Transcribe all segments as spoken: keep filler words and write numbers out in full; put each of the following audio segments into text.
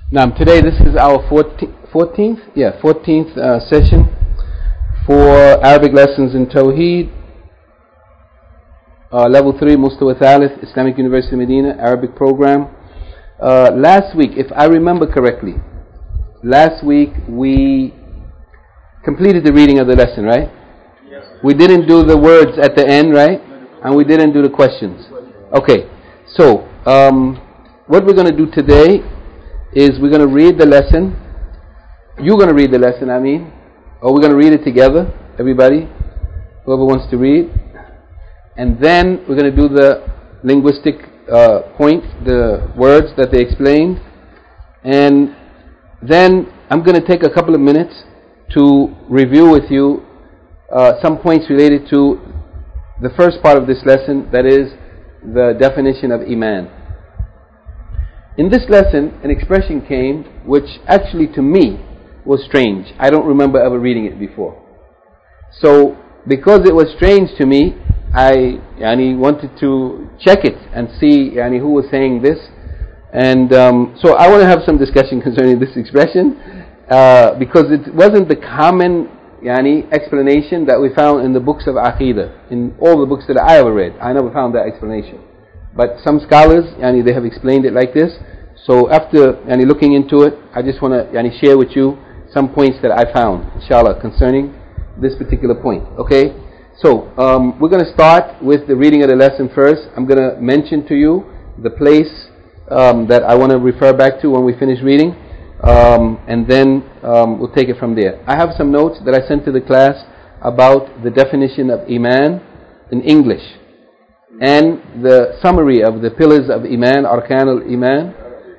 Now, today this is our fourteenth, yeah, fourteenth uh, session for Arabic lessons in Tawheed, uh, level three, Mustawa Thalith, Islamic University Medina, Arabic program. Uh, last week, if I remember correctly, last week we completed the reading of the lesson, right? Yes. We didn't do the words at the end, right? And we didn't do the questions. Okay, so um, what we're going to do today is we're going to read the lesson. You're going to read the lesson, I mean. Or we're going to read it together, everybody, whoever wants to read. And then we're going to do the linguistic uh, point, the words that they explained. And then I'm going to take a couple of minutes to review with you uh, some points related to the first part of this lesson, that is the definition of Iman. In this lesson, an expression came which actually to me was strange. I don't remember ever reading it before. So, because it was strange to me, I yani, wanted to check it and see yani, who was saying this. And um, so I want to have some discussion concerning this expression uh, because it wasn't the common yani, explanation that we found in the books of Aqidah, in all the books that I ever read. I never found that explanation. But some scholars, yani, they have explained it like this. So after yani, looking into it, I just want to yani, share with you some points that I found, inshallah, concerning this particular point. Okay? So, um, we're going to start with the reading of the lesson first. I'm going to mention to you the place um, that I want to refer back to when we finish reading. Um, and then um, we'll take it from there. I have some notes that I sent to the class about the definition of Iman in English. And the summary of the pillars of Iman, Arkan al-Iman,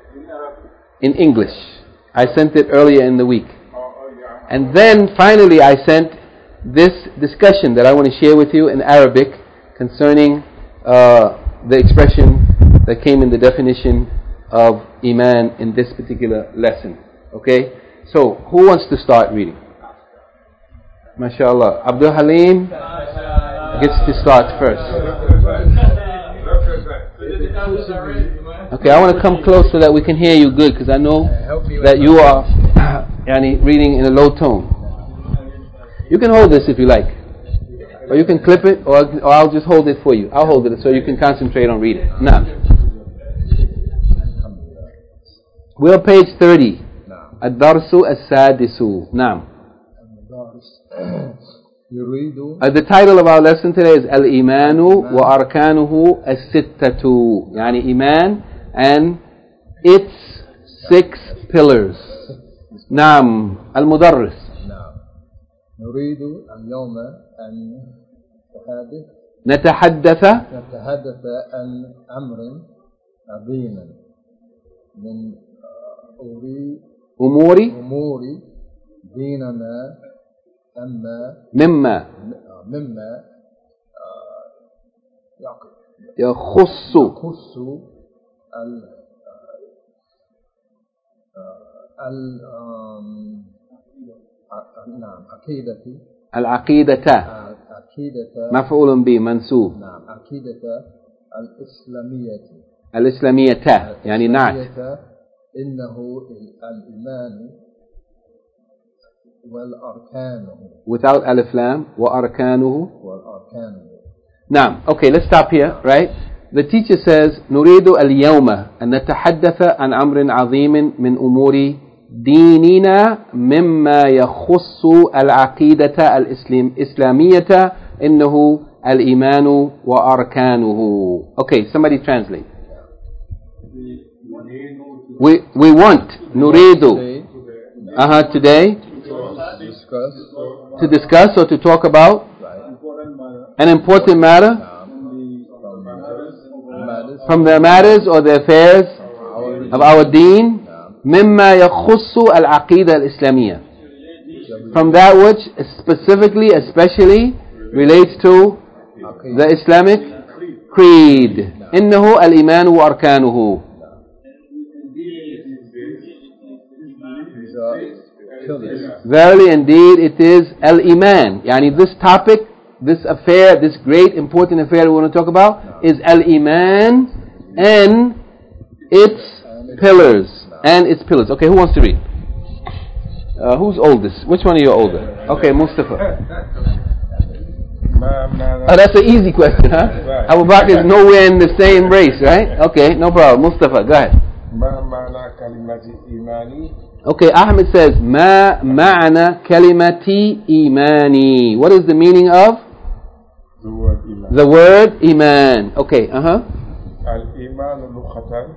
in English. I sent it earlier in the week. And then finally I sent this discussion that I want to share with you in Arabic concerning uh, the expression that came in the definition of Iman in this particular lesson. Okay? So, who wants to start reading? MashaAllah. Abdul Halim gets to start first. Okay, I want to come close so that we can hear you good, because I know that you are yani, reading in a low tone. You can hold this if you like, or you can clip it, or, or I'll just hold it for you. I'll hold it so you can concentrate on reading. Now, we're on page thirty. Ad-Darsu As-Sadisu. Now, Uh, the title of our lesson today is Al-Imanu wa Arkanuhu As-Sittatu, yani Iman and its six pillars. Naam, Al-Mudarris. نريد اليوم أن نتحدث نتحدث عن أمر عظيم من أمور أمور ديننا أما مما مما يخص يخص ال ال نعم عقيدة العقيدة عقيدة مفعول به منسوب. نعم عقيدة الإسلامية الإسلامية يعني نعت. إنه الإيمان والأركان without alif lam وأركانه والأركان. نعم. Okay, let's stop here, right? The teacher says نريد اليوم أن نتحدث عن أمر عظيم من أمور ديننا مما يخص العقيدة الإسلامية إنه الإيمان وأركانه. Okay, somebody translate. We we want نريد uh-huh, today discuss. to discuss or to talk about an important matter from the matters or the affairs of our deen مما يخص العقيدة الإسلامية, from that which specifically, especially relates to the Islamic creed. إنه الإيمان وأركانه. Verily indeed it is Al-Iman. Yani this topic, this affair, this great important affair we want to talk about is Al-Iman and its pillars. and its pillars. Okay, who wants to read? Uh, who's oldest? Which one of you are older? Okay, Mustafa. Oh, that's an easy question, huh? Abu Bakr is nowhere in the same race, right? Okay, no problem. Mustafa, go ahead. Okay, Ahmed says, Ma ma'ana kalimati imani. What is the meaning of? The word iman. The word iman. Okay, uh-huh. Al-iman lughatan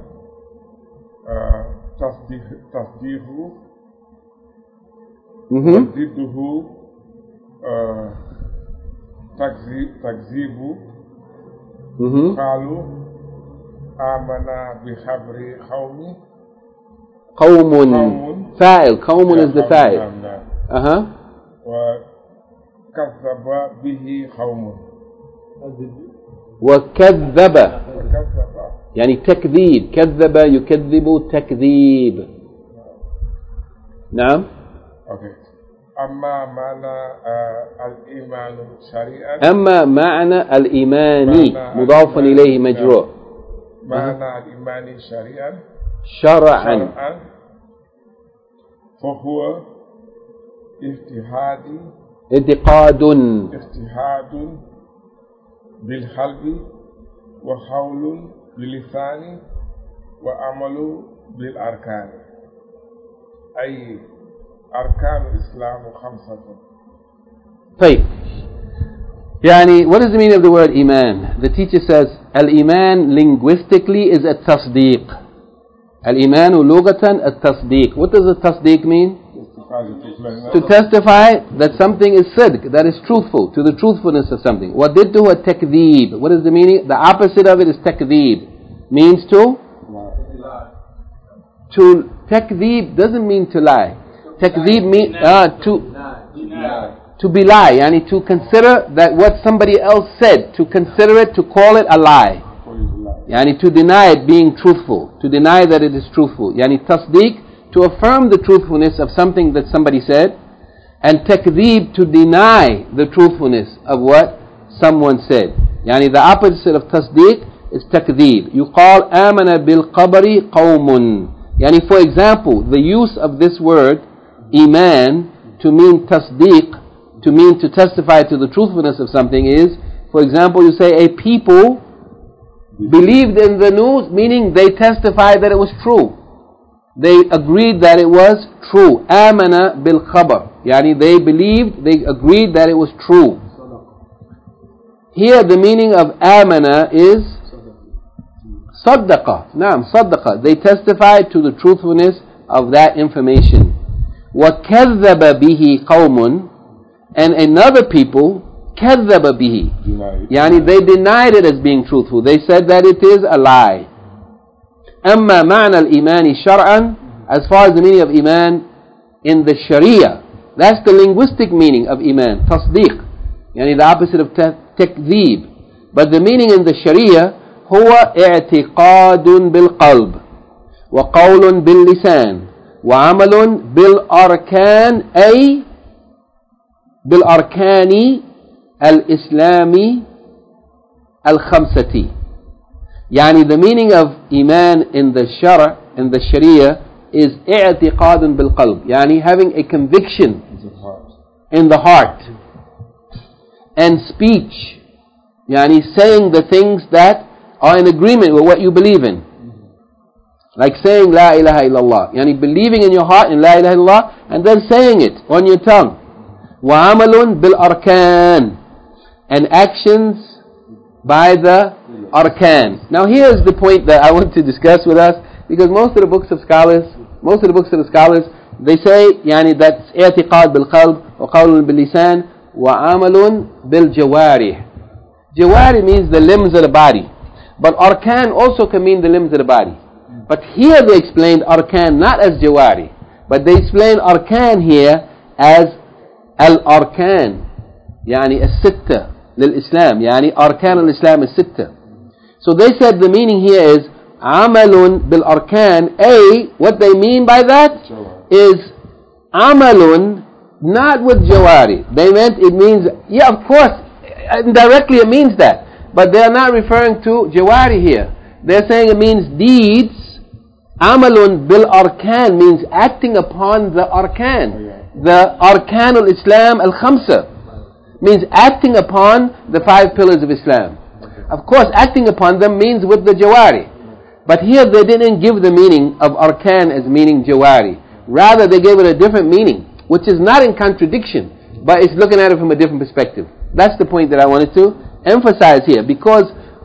tasdiqu Mm-hmm. ضده تكذيب Mm-hmm. قالوا آمنا بخبر قوم قوم قوم فاعل قوم is the fa'il. نعم نعم Uh-huh. وكذب به قوم وكذب وكذب يعني تكذيب كذب يكذب تكذيب. نعم. Okay. أما معنى الإيمان شريعة أما معنى الإيمان مضاف إليه مجرور. معنى الإيمان شريعة شرعا شرعا فهو اجتهاد اعتقاد اجتهاد بالقلب وقول باللسان وعمل بالأركان أي أركان الإسلام خمسة. طيب يعني what is the meaning of the word iman? The teacher says al-iman linguistically is a tasdeeq. Al-iman lughatan a tasdeeq. What does a tasdeeq mean? To testify that something is sidq, that is truthful, to the truthfulness of something. وَضِدُّهُ التَّكْذِيب. What is the meaning? The opposite of it is takdeeb. Means to? To takdeeb doesn't mean to lie. Takdeeb means uh, to to belie, yani to consider that what somebody else said, to consider it, to call it a lie. Yani to deny it being truthful, to deny that it is truthful. Yani tasdeeq, to affirm the truthfulness of something that somebody said, and takdeeb, to deny the truthfulness of what someone said. Yani the opposite of tasdeeq is takdeeb. You call amana bil qabri qawmun. Yani for example, the use of this word iman to mean tasdeeq, to mean to testify to the truthfulness of something is, for example, you say a people believed in the news, meaning they testified that it was true. They agreed that it was true. Amana bil khabar. Yani they believed, they agreed that it was true. Here the meaning of amana is saddaqa. Naam, saddaqa. They testified to the truthfulness of that information. وَكَذَّبَ بِهِ قَوْمٌ. And another people كَذَّبَ بِهِ. Yani they denied it as being truthful. They said that it is a lie. أما معنى الإيمان شرعا, as far as the meaning of iman in the Sharia, that's the linguistic meaning of iman, tasdeeq, yani the opposite of takdeeb. But the meaning in the Sharia, هو اعتقاد بالقلب وقول باللسان وعمل بالأركان أي بالأركان الإسلامي الخمسة. Yani the meaning of iman in the shara, in the sharia, is i'tiqad bil qalb, yani having a conviction in the heart, and speech, yani saying the things that are in agreement with what you believe in, like saying la ilaha illallah, yani believing in your heart in la ilaha illallah and then saying it on your tongue. Wa amalun bil arkan, and actions by the arkan. Now here is the point that I want to discuss with us, because most of the books of scholars, most of the books of the scholars, they say yani that's i'tiqad bil qalb wa qawlun bil lisan wa amalun bil jawarih. Jawarih means the limbs of the body, but arkan also can mean the limbs of the body. But here they explained arkan not as jawarih, but they explained arkan here as al arkan, yani as-sitta lil Islam, yani arkan al Islam is sitta. So they said the meaning here is amalun bil arkan. A, what they mean by that is amalun not with jawari. They meant it means, yeah, of course, indirectly it means that, but they are not referring to jawari here. They're saying it means deeds Amalun bil arkan means acting upon the arkan. The arkan al-Islam al-khamsa means acting upon the five pillars of Islam. Of course, acting upon them means with the jawari. But here they didn't give the meaning of arkan as meaning jawari. Rather, they gave it a different meaning, which is not in contradiction, but it's looking at it from a different perspective. That's the point that I wanted to emphasize here, because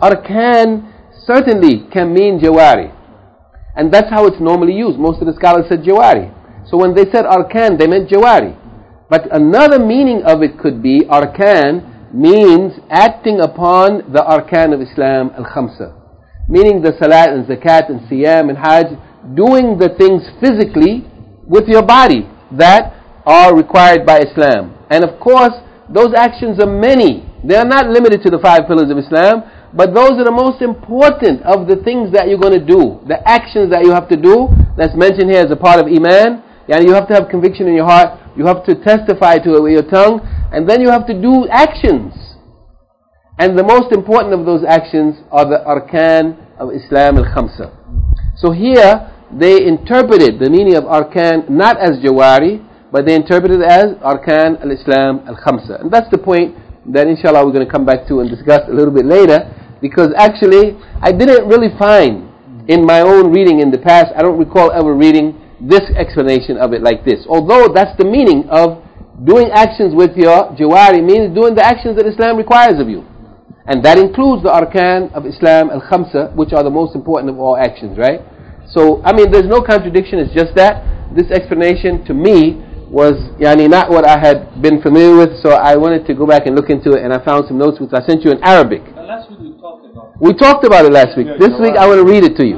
arkan certainly can mean jawari. And that's how it's normally used. Most of the scholars said jawari. So when they said arkan, they meant jawari. But another meaning of it could be arkan means acting upon the arkan of Islam al-khamsa, meaning the salat and zakat and siyam and hajj, doing the things physically with your body that are required by Islam. And of course, those actions are many. They are not limited to the five pillars of Islam, but those are the most important of the things that you're going to do. The actions that you have to do, that's mentioned here as a part of Iman. Yani you have to have conviction in your heart, you have to testify to it with your tongue, and then you have to do actions. And the most important of those actions are the arkan of Islam al-khamsa. So here, they interpreted the meaning of arkan not as jawari, but they interpreted it as arkan al-Islam al-khamsa. And that's the point that inshallah we're going to come back to and discuss a little bit later, because actually I didn't really find in my own reading in the past, I don't recall ever reading this explanation of it like this. Although that's the meaning of doing actions with your jawari, means doing the actions that Islam requires of you. And that includes the arkan of Islam al-khamsa, which are the most important of all actions, right? So, I mean, there's no contradiction, it's just that this explanation to me was yani, not what I had been familiar with, so I wanted to go back and look into it, and I found some notes which I sent you in Arabic. Last week we talked about it. We talked about it last week. Yeah, this week I want to read it to you.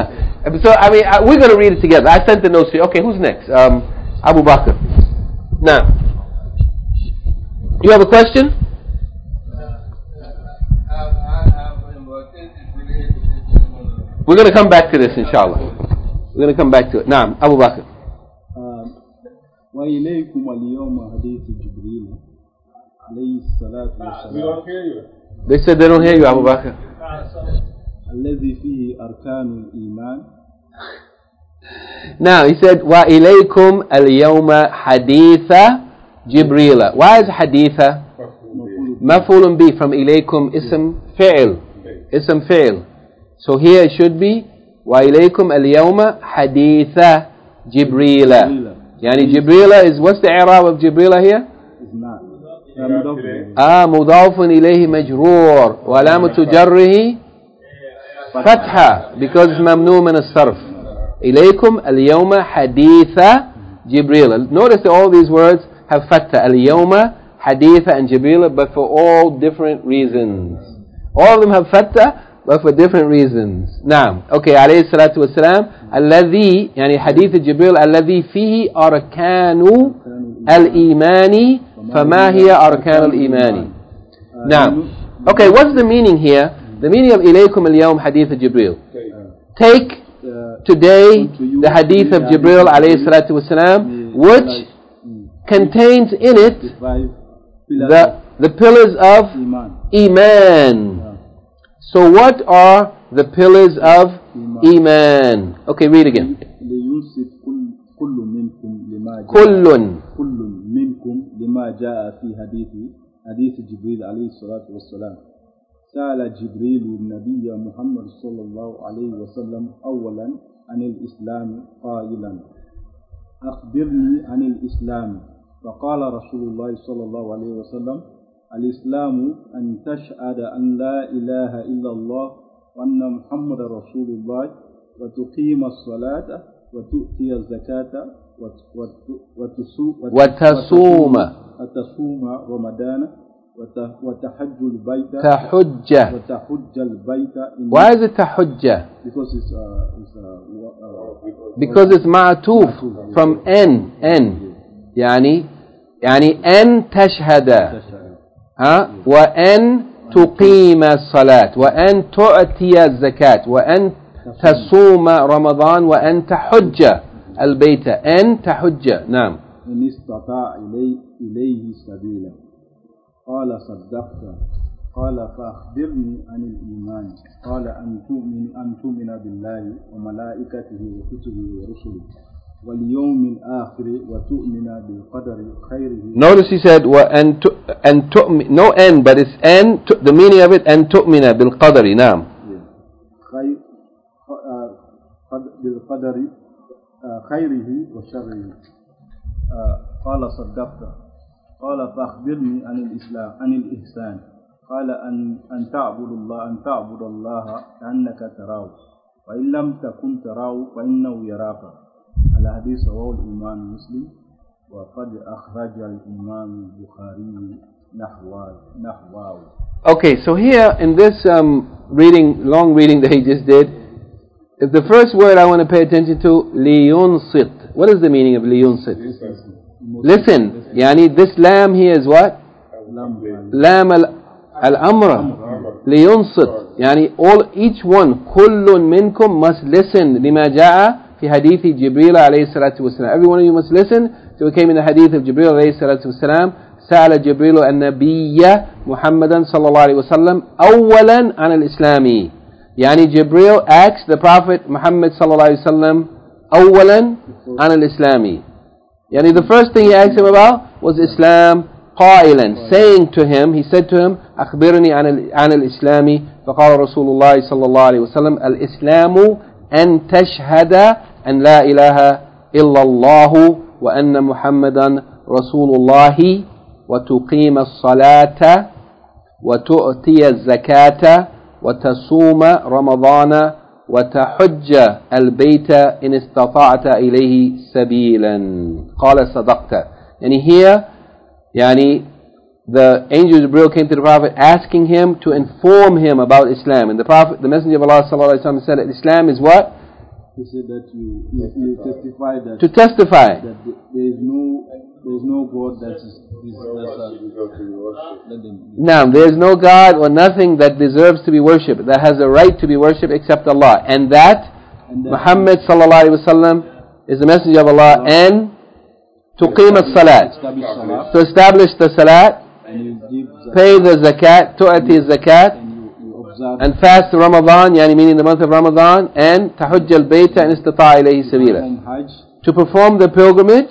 So, I mean, I, we're going to read it together. I sent the notes to you. Okay, who's next? Um, Abu Bakr. Now, you have a question? We're going to come back to this, inshallah. We're going to come back to it. Naam, Abu Bakr. وإليكم اليوم حديث جبريل عليه الصلاة We والسلام don't hear you. They said they don't hear you, Abu Bakr. الذي فيه أركان الإيمان. Now, he said, وإليكم اليوم حديث جبريل. Why is حديث مفعول به from إليكم اسم فعل اسم فعل. So here it should be وإليكم اليوم حديث جبريل. يعني جبريل is, what's the i'rab of جبريل here? آه مضاف إليه مجرور وعلامة جره فتحة because it's ممنوع من الصرف. إليكم اليوم حديث جبريل. Notice that all these words have فتحة. اليوم حديث and جبريل, but for all different reasons. All of them have فتحة, but for different reasons. نعم. Okay. عليه الصلاة والسلام. الذي يعني حديث جبريل الذي فيه أركان الإيمان. فما هي أركان الإيمان؟ نعم. Okay. What's the meaning here? The meaning of إليكم اليوم حديث جبريل. Take today the hadith of Jibril عليه الصلاة والسلام, which contains in it the the pillars of Iman. So what are the pillars of Iman? Okay, read again. كل كل منكم لما جاء في حديث حديث جبريل عليه الصلاة والسلام. سأل جبريل النبي محمد صلى الله عليه وسلم أولا عن الإسلام قائلا أخبرني عن الإسلام. فقال رسول الله صلى الله عليه وسلم الإسلام أن تشهد أن لا إله إلا الله وأن محمد رسول الله وتقيم الصلاة وتؤتي الزكاة وتصوم وتصوم رمضان وتحج البيت تحج وتحج البيت. Why is it تحج? Because it's uh, it's uh, uh, because it's معطوف from N N يعني يعني أن تشهد ها وأن تقيم الصلاة وأن تؤتي الزكاة وأن تصوم رمضان وأن تحج البيت. أن تحج. نعم. إن استطاع إليه, إليه سبيلا. قال صدقت. قال فأخبرني عن الإيمان قال أن تؤمن أن تؤمن بالله وملائكته وكتبه ورسله واليوم الآخر وتؤمن بالقدر خيره. Notice he said وأن أن تؤمن, no N but it's N, the meaning of it أن تؤمن بالقدر. نعم. خير بالقدر خيره وشره. قال صدقت. قال فأخبرني عن الإسلام عن الإحسان قال أن أن تعبد الله أن تعبد الله كأنك تراه وإن لم تكن تراه فإنه يراك. الحديث رواه الإمام مسلم وقد أخرج الإمام البخاري نحوه نحوه. Okay, so here in this um, reading, long reading that he just did, if the first word I want to pay attention to, liyunsit. What is the meaning of liyunsit? Listen. Yani this lam here is what? Lam al-amra. Liyunsit. Yani all, each one, kullun minkum must listen. Lima ja'a fi hadithi Jibreel alayhi salatu wasalam. Every one of you must listen. So it came in the hadith of Jibreel alayhi salatu wasalam. سأل جبريل النبي محمدا صلى الله عليه وسلم أولا عن الإسلام. يعني Jibreel asked the Prophet Muhammad صلى الله عليه وسلم أولا عن الإسلام. يعني the first thing he asked him about was Islam. قائلا, saying to him, he said to him, أخبرني عن عن الإسلام. فقال رسول الله صلى الله عليه وسلم الإسلام أن تشهد أن لا إله إلا الله وأن محمدا رسول الله وتقيم الصلاة وتؤتي الزكاة وتصوم رمضان وتحج البيت إن استطعت إليه سبيلا. قال صدقت. And here, يعني, the angel Jibreel came to the Prophet asking him to inform him about Islam. And the Prophet, the Messenger of Allah sallallahu alaihi wasallam said that Islam is what? He said that you, you, you testify that to testify that there is no there is no God that is, is now there is no God or nothing that deserves to be worshipped, that has a right to be worshipped except Allah, and that, and that Muhammad sallallahu alaihi wasallam is the messenger of Allah, Allah and to qim as-salat, to establish the salat, pay the zakat, tu'ati zakat, and fast Ramadan, yani meaning the month of Ramadan, and tahujj al-bayta in istata'a ilayhi sabila, to perform the pilgrimage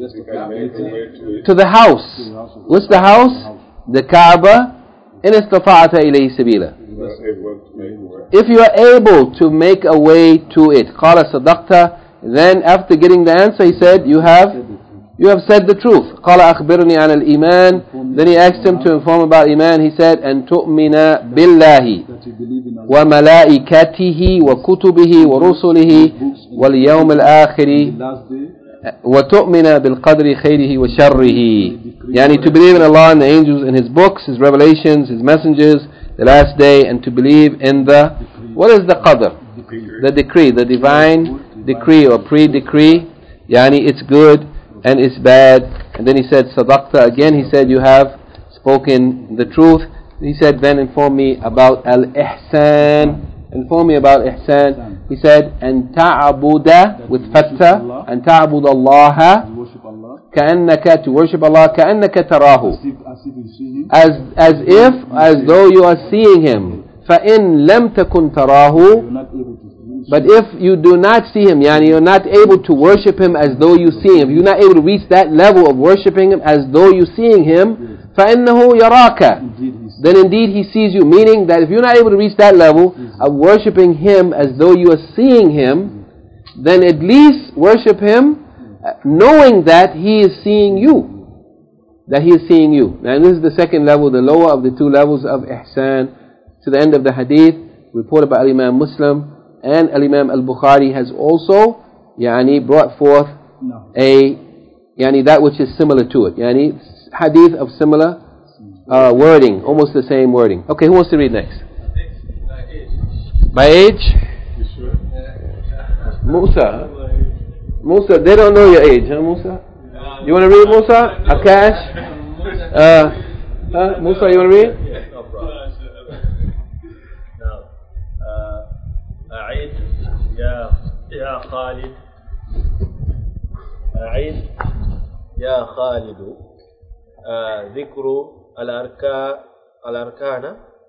to the house. What's the house? The Kaaba, in istata'ata ilayhi sabila. If you are able to make a way to it. Qala sadaqta. Then after getting the answer, he said, you have You have said the truth. قال أخبرني عن الإيمان. Then he asked him to inform about Iman. He said, أن تؤمن بالله وملائكته وكتبه ورسله واليوم الآخر وتؤمن بالقدر خيره وشره. يعني to believe in Allah and the angels and His books, His revelations, His messengers, the last day, and to believe in the, what is the qadr? The decree, the divine decree or pre-decree. Yani it's good and it's bad. And then he said sadaqta. Again he said, you have spoken the truth. He said, then inform me about al-ihsan. Inform me about ihsan. He said, an ta'abuda with fatha, an ta'abud Allah ka'annaka, to worship Allah ka'annaka tarahu, as as if as though you are seeing Him. فَإِن لَمْ تَكُنْ تَرَاهُ. But if you do not see Him, yani you're not able to worship Him as though you see Him, you're not able to reach that level of worshiping Him as though you're seeing Him, فَإِنَّهُ يَرَاكَ. Then indeed He sees you. Meaning that if you're not able to reach that level of worshiping Him as though you are seeing Him, then at least worship Him knowing that He is seeing you. That He is seeing you. And this is the second level, the lower of the two levels of ihsan. To the end of the hadith, reported by Imam Muslim, and Imam Al-Bukhari has also yani, brought forth a yani, that which is similar to it. Yani, hadith of similar uh, wording, almost the same wording. Okay, who wants to read next? By age? Musa. Musa, they don't know your age, huh, Musa? You want to read, Musa? Akash? Uh, huh? Musa, you want to read? أعيد يا يا خالد أعيد يا خالد آه ذكر الأركان الأركان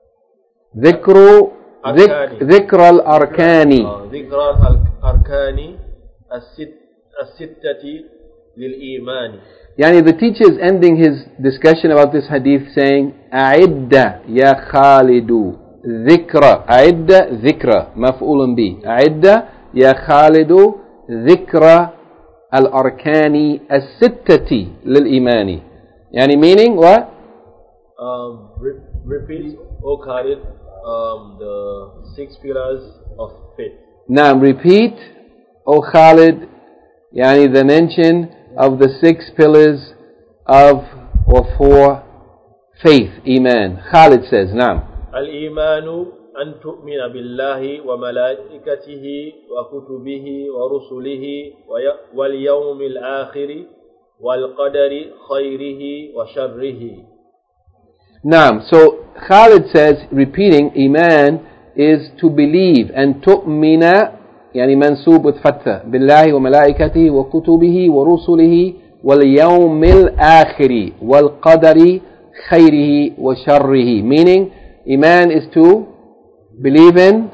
ذكر أركان. ذكر الأركان. آه، ذكر الأركان الست الستة للإيمان. يعني the teacher is ending his discussion about this hadith saying أعد يا خالد ذكر. أعد ذكر مفعول به. أعد يا خالد ذكر الأركان الستة للإيمان. يعني meaning what? Um, re- repeat, O Khalid, um, the six pillars of faith. Now repeat, O Khalid, يعني the mention of the six pillars of or for faith, Iman. Khalid says, نعم. الإيمان أن تؤمن بالله وملائكته وكتبه ورسله وي- واليوم الآخر والقدر خيره وشره. Naam. So Khalid says, repeating, Iman is to believe, and tu'mina, يعني منسوب with fatha, بالله وملائكته وكتبه ورسله واليوم الآخر والقدر خيره وشره. Meaning, Iman is to believe in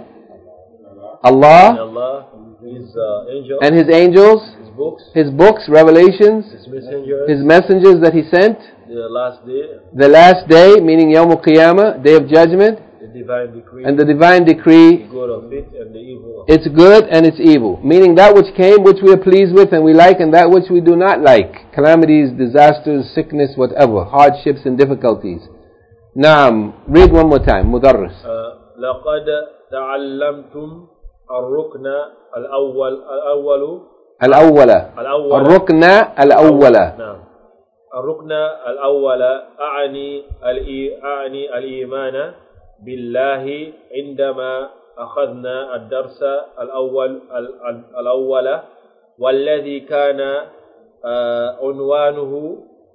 Allah, Allah, His uh, angels, and His angels, His books, His books, revelations, His messengers, His messengers that He sent, the last day, the last day, meaning Yawm al-Qiyamah, day of judgment, the divine decree, and the divine the decree. good of it and the evil of it. It's good and it's evil, meaning that which came, which we are pleased with and we like, and that which we do not like. Calamities, disasters, sickness, whatever, hardships and difficulties. Naam, read one more time, Mudarris. Uh, لقد تعلمتم الركن الأول الأول الأولى الأول الركن الأولى. نعم. الركن الأول أعني الإي- أعني الإيمان بالله عندما أخذنا الدرس الأول ال- ال- الأول والذي كان آه، عنوانه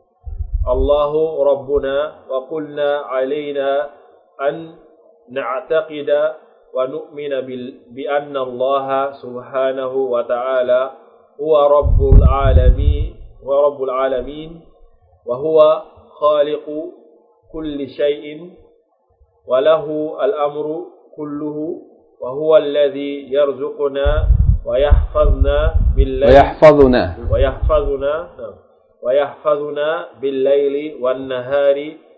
الله ربنا وقلنا علينا أن نعتقد ونؤمن بال- بأن الله سبحانه وتعالى هو رب العالمين هو رب العالمين وهو خالق كل شيء وله الأمر كله وهو الذي يرزقنا ويحفظنا بالليل ويحفظنا ويحفظنا نعم. ويحفظنا بالليل والنهار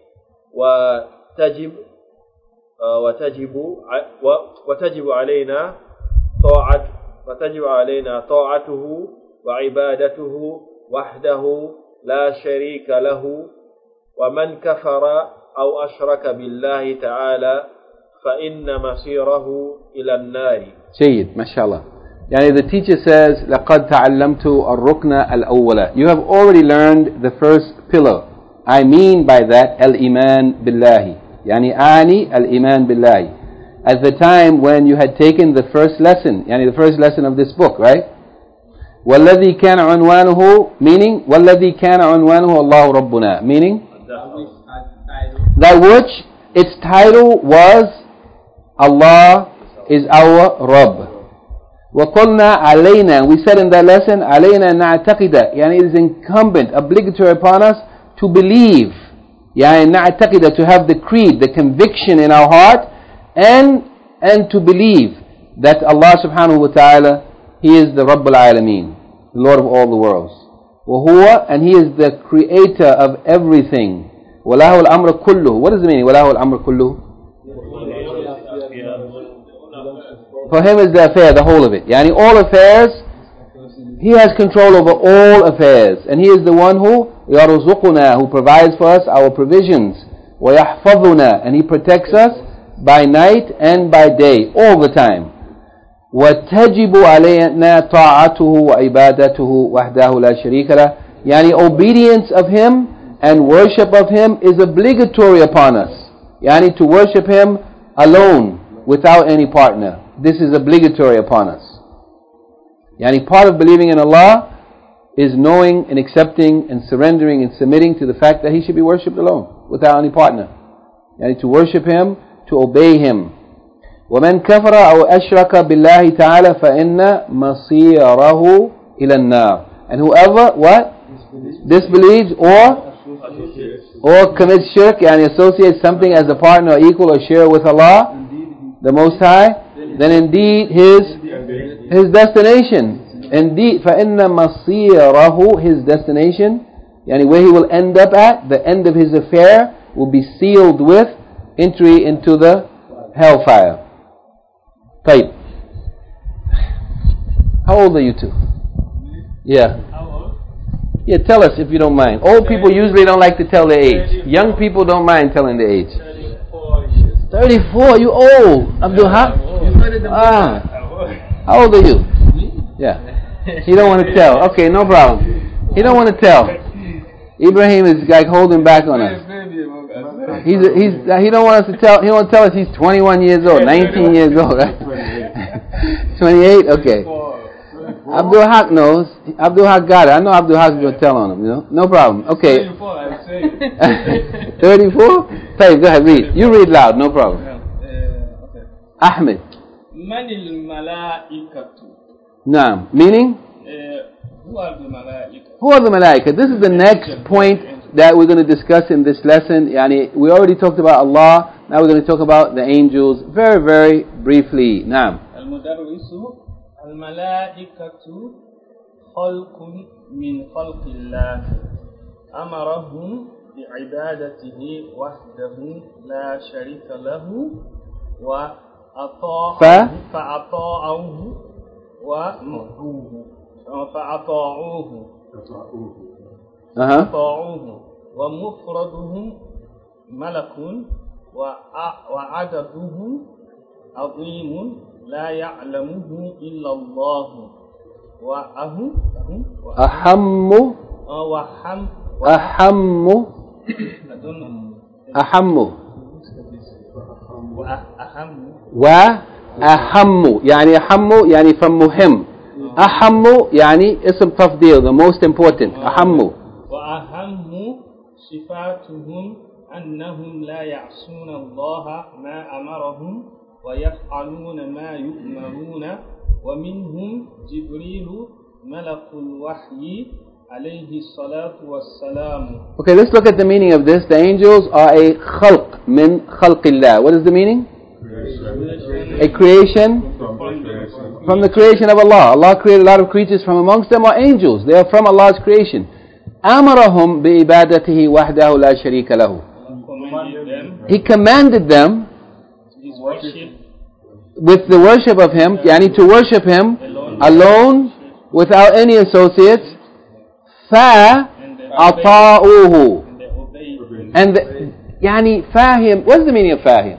وتجب آه، وتجب ع- و- وتجب علينا طاعة وتجب علينا طاعته وعبادته وحده لا شريك له ومن كفر أو أشرك بالله تعالى فإن مصيره إلى النار. جيد ما شاء الله. يعني the teacher says لقد تعلمت الركن الأولى. You have already learned the first pillar. I mean by that الإيمان بالله. يعني أعني الإيمان بالله. At the time when you had taken the first lesson, يعني the first lesson of this book, right? والذي كان عنوانه, meaning والذي كان عنوانه الله ربنا, meaning that which its title was Allah is our Rabb. وقلنا علينا, we said in that lesson علينا نعتقد, يعني it is incumbent, obligatory upon us to believe, يعني نعتقد, to have the creed, the conviction in our heart, and and to believe that Allah subhanahu wa ta'ala, He is the Rabb al-Alameen, the Lord of all the worlds. وهو, and He is the creator of everything. وله الأمر كله. What does it mean? وله الأمر كله. For Him is the affair, the whole of it. Yani all affairs, He has control over all affairs. And He is the one who يرزقنا, who provides for us our provisions. ويحفظنا, and He protects us by night and by day, all the time. وتجب علينا طاعته وعبادته وحده لا شريك له. Yani obedience of Him and worship of Him is obligatory upon us. Yani to worship Him alone, without any partner. This is obligatory upon us. Yani part of believing in Allah is knowing and accepting and surrendering and submitting to the fact that He should be worshipped alone, without any partner. Yani to worship Him, to obey Him. وَمَنْ كَفَرَ أَوْ أَشْرَكَ بِاللَّهِ تَعَالَى فَإِنَّ مَصِيرَهُ إِلَى النَّارِ. And whoever, what? Disbelieves or or commits shirk, yani associates something as a partner or equal or share with Allah, the Most High, then indeed his his destination, indeed, فَإِنَّ مَصِيرَهُ, his destination, yani where he will end up at, the end of his affair will be sealed with entry into the hellfire. طيب. How old are you two? Yeah. Yeah, tell us if you don't mind. Old people usually don't like to tell their age. Young people don't mind telling their age. thirty-four, you old. Abdul Haq? Ah. How old are you? Yeah. He don't want to tell. Okay, no problem. He don't want to tell. Ibrahim is like holding back on us. He's he's he don't want us to tell. He don't want to tell us he's twenty-one years old, nineteen years old. twenty-eight. Okay. Abdul Haq knows. Abdul Haq got it. I know Abdul Haq is going to tell on him. You know, no problem. Okay. thirty-four. Hey, go ahead. Read. You read loud. No problem. Ahmed. Man al-malaikatu. Naam. Meaning? Who are the malaika? Who are the malaika? This is the next point that we're going to discuss in this lesson. Yani, we already talked about Allah. Now we're going to talk about the angels very, very briefly. Naam. Al-mudarrisu. Al-malaikatu khalqun min khalqillah. Amarahum bi'ibadatihi wahdahu la sharika lahu wa ata'ahu fa'ata'ahu wa mu'uhu فأطاعوه أطاعوه ومفردهم ملك وعددهم عظيم لا يعلمه إلا الله وأهم أحم وحم أحم أحم وأحم يعني أحم يعني فمهم أحم يعني اسم تفضيل, the most important. أحم. وأهم صفاتهم أنهم لا يعصون الله ما أمرهم ويفعلون ما يؤمرون ومنهم جبريل ملك الوحي عليه الصلاة والسلام. Okay, let's look at the meaning of this. The angels are a khalq min khalqillah. What is the meaning? A creation from the creation of Allah. Allah created a lot of creatures. From amongst them are angels. They are from Allah's creation. أمرهم بإبادته وحده لا شريك له. He commanded them with the worship of Him, yani to worship Him alone without any associates. فأطاعوه. And the, yani fahim. What's the meaning of fahim?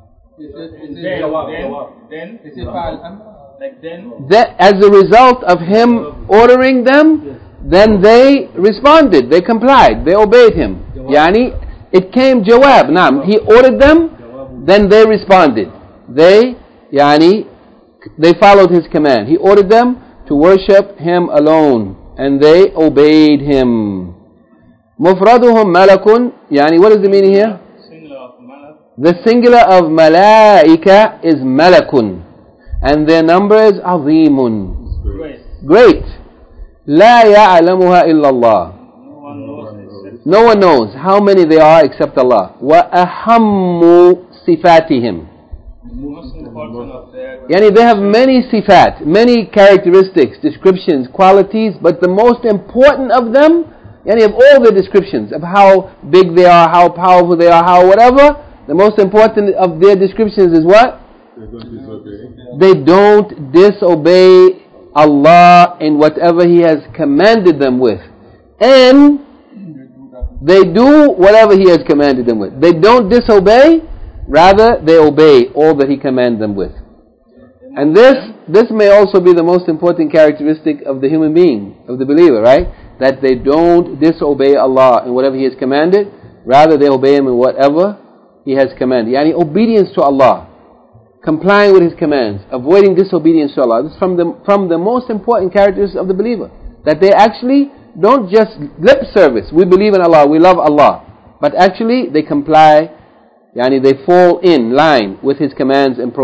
Then, like then, that as a result of him ordering them, then they responded, they complied, they obeyed him. Yani, it came jawab. Naam, he ordered them, then they responded. They, yani, they followed his command. He ordered them to worship him alone, and they obeyed him. Mufraduhum malakun. Yani, what is the meaning here? The singular of malaika is malakun, and their number is azimun. great. Great. La ya'lamuha illa Allah. No one knows how many they are except Allah. Wa ahammu sifatihim. Most important of their Yani they have many sifat, many characteristics, descriptions, qualities, but the most important of them, yani of all the descriptions of how big they are, how powerful they are, how whatever, the most important of their descriptions is what? They don't disobey Allah in whatever He has commanded them with. And they do whatever He has commanded them with. They don't disobey, rather they obey all that He commanded them with. And this this may also be the most important characteristic of the human being, of the believer, right? That they don't disobey Allah in whatever He has commanded, rather they obey Him in whatever He has commanded. Yani obedience to Allah, complying with His commands, avoiding disobedience to Allah. This is from the, from the most important characteristics of the believer. That they actually don't just lip service, we believe in Allah, we love Allah, but actually they comply, yani they fall in line with His commands and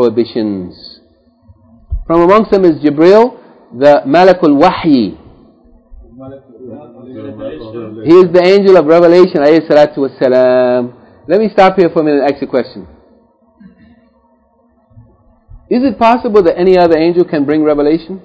prohibitions. From amongst them is Jibreel, the Malakul Wahyi. He is the angel of revelation, alayhi salatu wassalam. Let me stop here for a minute and ask you a question. Is it possible that any other angel can bring revelation?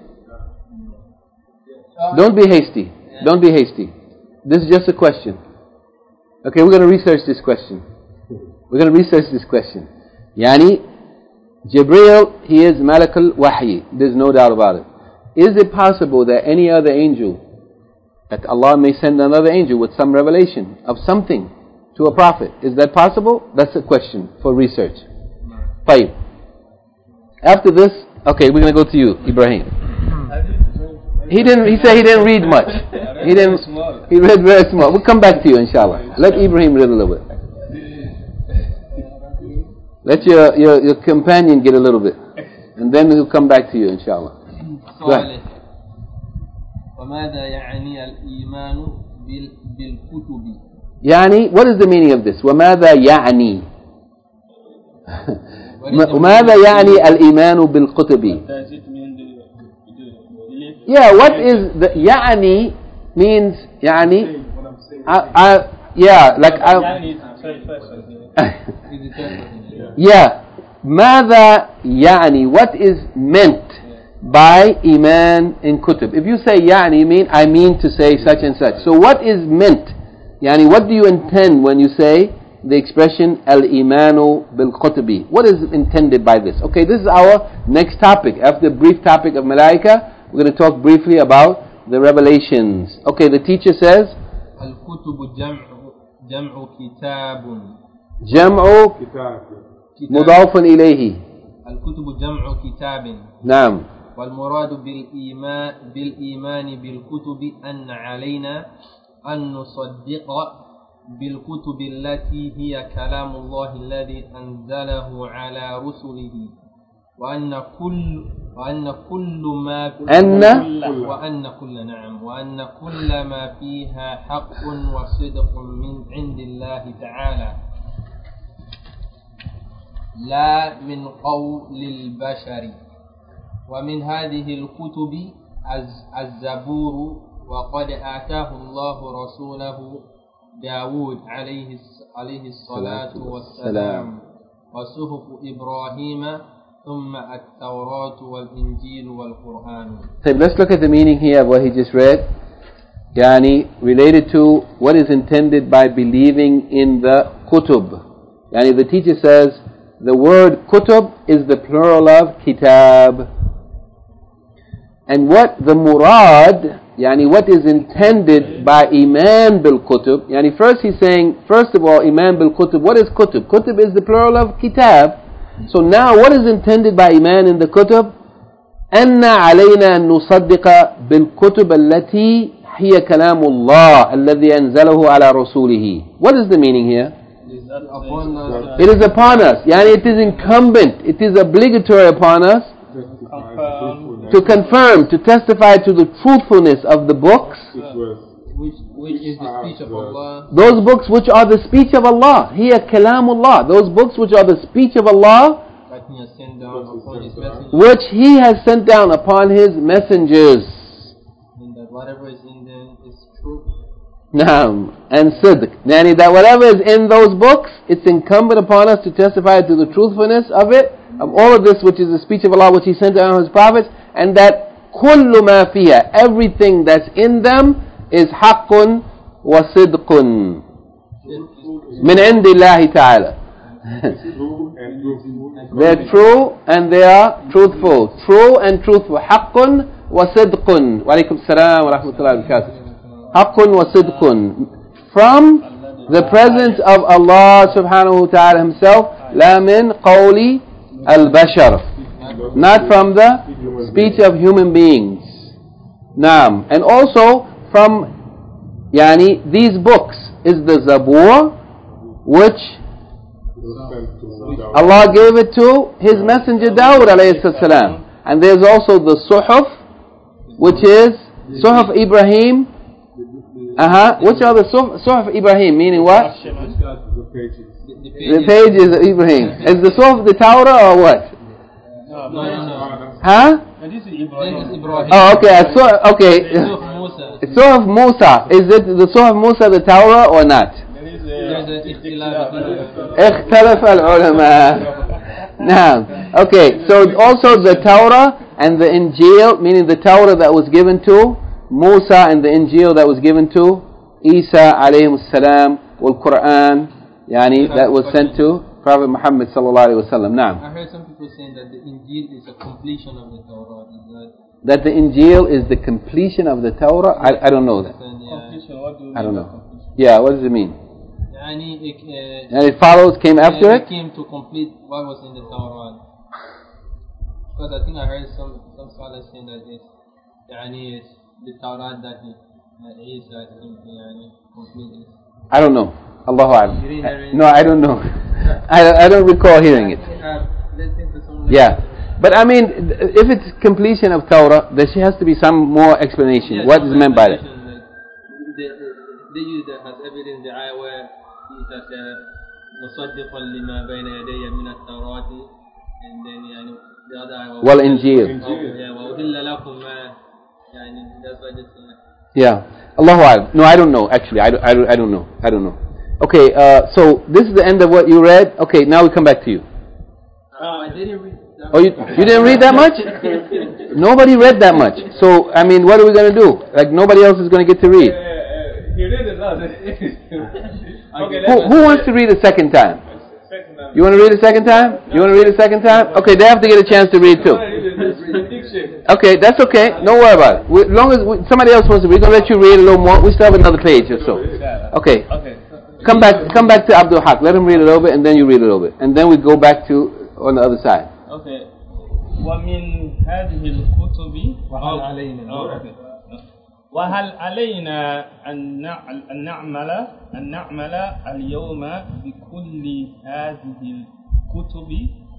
Don't be hasty. Don't be hasty. This is just a question. Okay, we're going to research this question. We're going to research this question. Yani, Jibreel, he is Malak al-Wahy. There's no doubt about it. Is it possible that any other angel, that Allah may send another angel with some revelation of something to a prophet? Is that possible? That's a question for research. Fine. After this, okay, we're going to go to you, Ibrahim. He didn't. He said he didn't read much. He didn't. He read very small. We'll come back to you, inshallah. Let Ibrahim read a little bit. Let your, your, your companion get a little bit, and then we'll come back to you, inshallah. Go ahead. وماذا يعني الإيمان بالكتب؟ يعني, what is the meaning of this? وماذا يعني? وماذا يعني الإيمان بالكتب? Yeah, what is the يعني means يعني? I, I, yeah, like I. Yeah, ماذا يعني? What is meant by iman in kutub? If you say يعني, mean I mean to say such and such. So what is meant? Yani, what do you intend when you say the expression al-imanu bil-kutubi? What is intended by this? Okay, this is our next topic. After the brief topic of malaika, we're going to talk briefly about the revelations. Okay, the teacher says al-kutubu jam'u jam'u kitabun. Jam'u mudafun ilayhi. al-kutubu jam'u kitabin. Naam. والمراد بالإيمان بالإيمان بالكتب أن علينا أن نصدق بالكتب التي هي كلام الله الذي أنزله على رسله وأن كل وأن كل ما أن وأن كل نعم وأن كل ما فيها حق وصدق من عند الله تعالى لا من قول البشر. ومن هذه الكتب الزبور وقد آتاه الله رسوله داود عليه عليه الصلاة والسلام وصحف إبراهيم ثم التوراة والإنجيل والقرآن. So let's look at the meaning here of what he just read. Yani, related to what is intended by believing in the kutub. Yani, the teacher says the word kutub is the plural of kitab. And what the murad, yani what is intended by iman bil kutub, yani first he's saying, first of all, iman bil kutub, what is kutub? Kutub is the plural of kitab. So now what is intended by iman in the kutub? أن علينا أن نصدق بالكتب التي هي كلام الله الذي أنزله على رسوله. What is the meaning here? It is upon us. Yani it is incumbent, it is obligatory upon us to confirm, to testify to the truthfulness of the books, which, which is the speech of Allah. Those books which are the speech of Allah. Here, kalamullah. Those books which are the speech of Allah, which He has sent down upon His messengers. And that whatever is in them is true. Naam. And sidq. Yani that whatever is in those books, it's incumbent upon us to testify to the truthfulness of it, of all of this which is the speech of Allah which He sent down on His prophets, and that kullu ma fiha, everything that's in them is haqqun wa sidqun min indillahi ta'ala. They're true and they are truthful. True and truthful. Haqqun wa sidqun. Wa alaikum salam wa rahmatullahi wa barakatuh. Haqqun wa sidqun. From the presence of Allah subhanahu wa ta'ala Himself. La min qawli al-bashar. Not from the speech of human beings. Naam. And also from yani these books is the Zabur, which Allah gave it to His messenger Dawud alayhi salam. And there's also the Suhuf, which is Suhuf Ibrahim. Uh-huh. Which are the Suhuf, Suhuf Ibrahim, meaning what? The pages of Ibrahim. Is the Suhuf the Torah or what? No, no, no. Huh? This is Ibrahim. Oh, okay. I saw, okay. Suhuf Musa, is it the Suhuf Musa the Torah or not? There's a ikhtilaf. اختلف العلماء. Now, okay, so also the Torah and the Injil, meaning the Torah that was given to Musa and the Injil that was given to Isa alayhi salam, wal Quran, yani that was sent to Prophet Muhammad sallallahu alayhi wa sallam. Now, I heard some people saying that the Injil is a completion of the Torah. Is that that the Injil is the completion of the Torah? I, I don't know that. Completion, what do you I don't mean by know. completion? Yeah, what does it mean? Yani, it, uh, And it follows, came after it it? came to complete what was in the Torah. Because I think I heard some some scholars saying that it's yani it's the Torah that is uh, Isa yani completed. I don't know. Allahu A'lam. You didn't hear it? No, I don't know. I, I don't recall hearing it. Uh, listening to someone Yeah. But I mean, if it's completion of Torah, there has to be some more explanation. Yes, What some is meant by that? explanation, like, They, they use that as evidence the ayah where he says مصدقا لما بين يدي من التوراة and then يعني the other ayah والإنجيل. yeah وأهل لكم ما يعني that's why this uh, Yeah. Allahu A'lam. No, I don't know, actually. I don't, I don't, I don't know. I don't know. Okay, uh, so this is the end of what you read. Okay, now we come back to you. uh, I didn't read that Oh, you, you didn't read that much? Nobody read that much. So, I mean, what are we going to do? Like, nobody else is going to get to read. He read it last. Okay, Who, who wants to read a second time? You want to read a second time? You want to read a second time? Okay, they have to get a chance to read too. Okay, that's okay. Don't worry about it. We, as long as we, somebody else wants to read, we're going to let you read a little more. We still have another page or so. Okay. Come back Come back to Abdul Haq. Let him read a little bit and then you read a little bit. And then we go back to on the other side. Okay. ومن هذه الكتب وهل علينا oh, okay. وهل علينا أن نعمل أن نعمل أن نعمل اليوم بكل هذه الكتب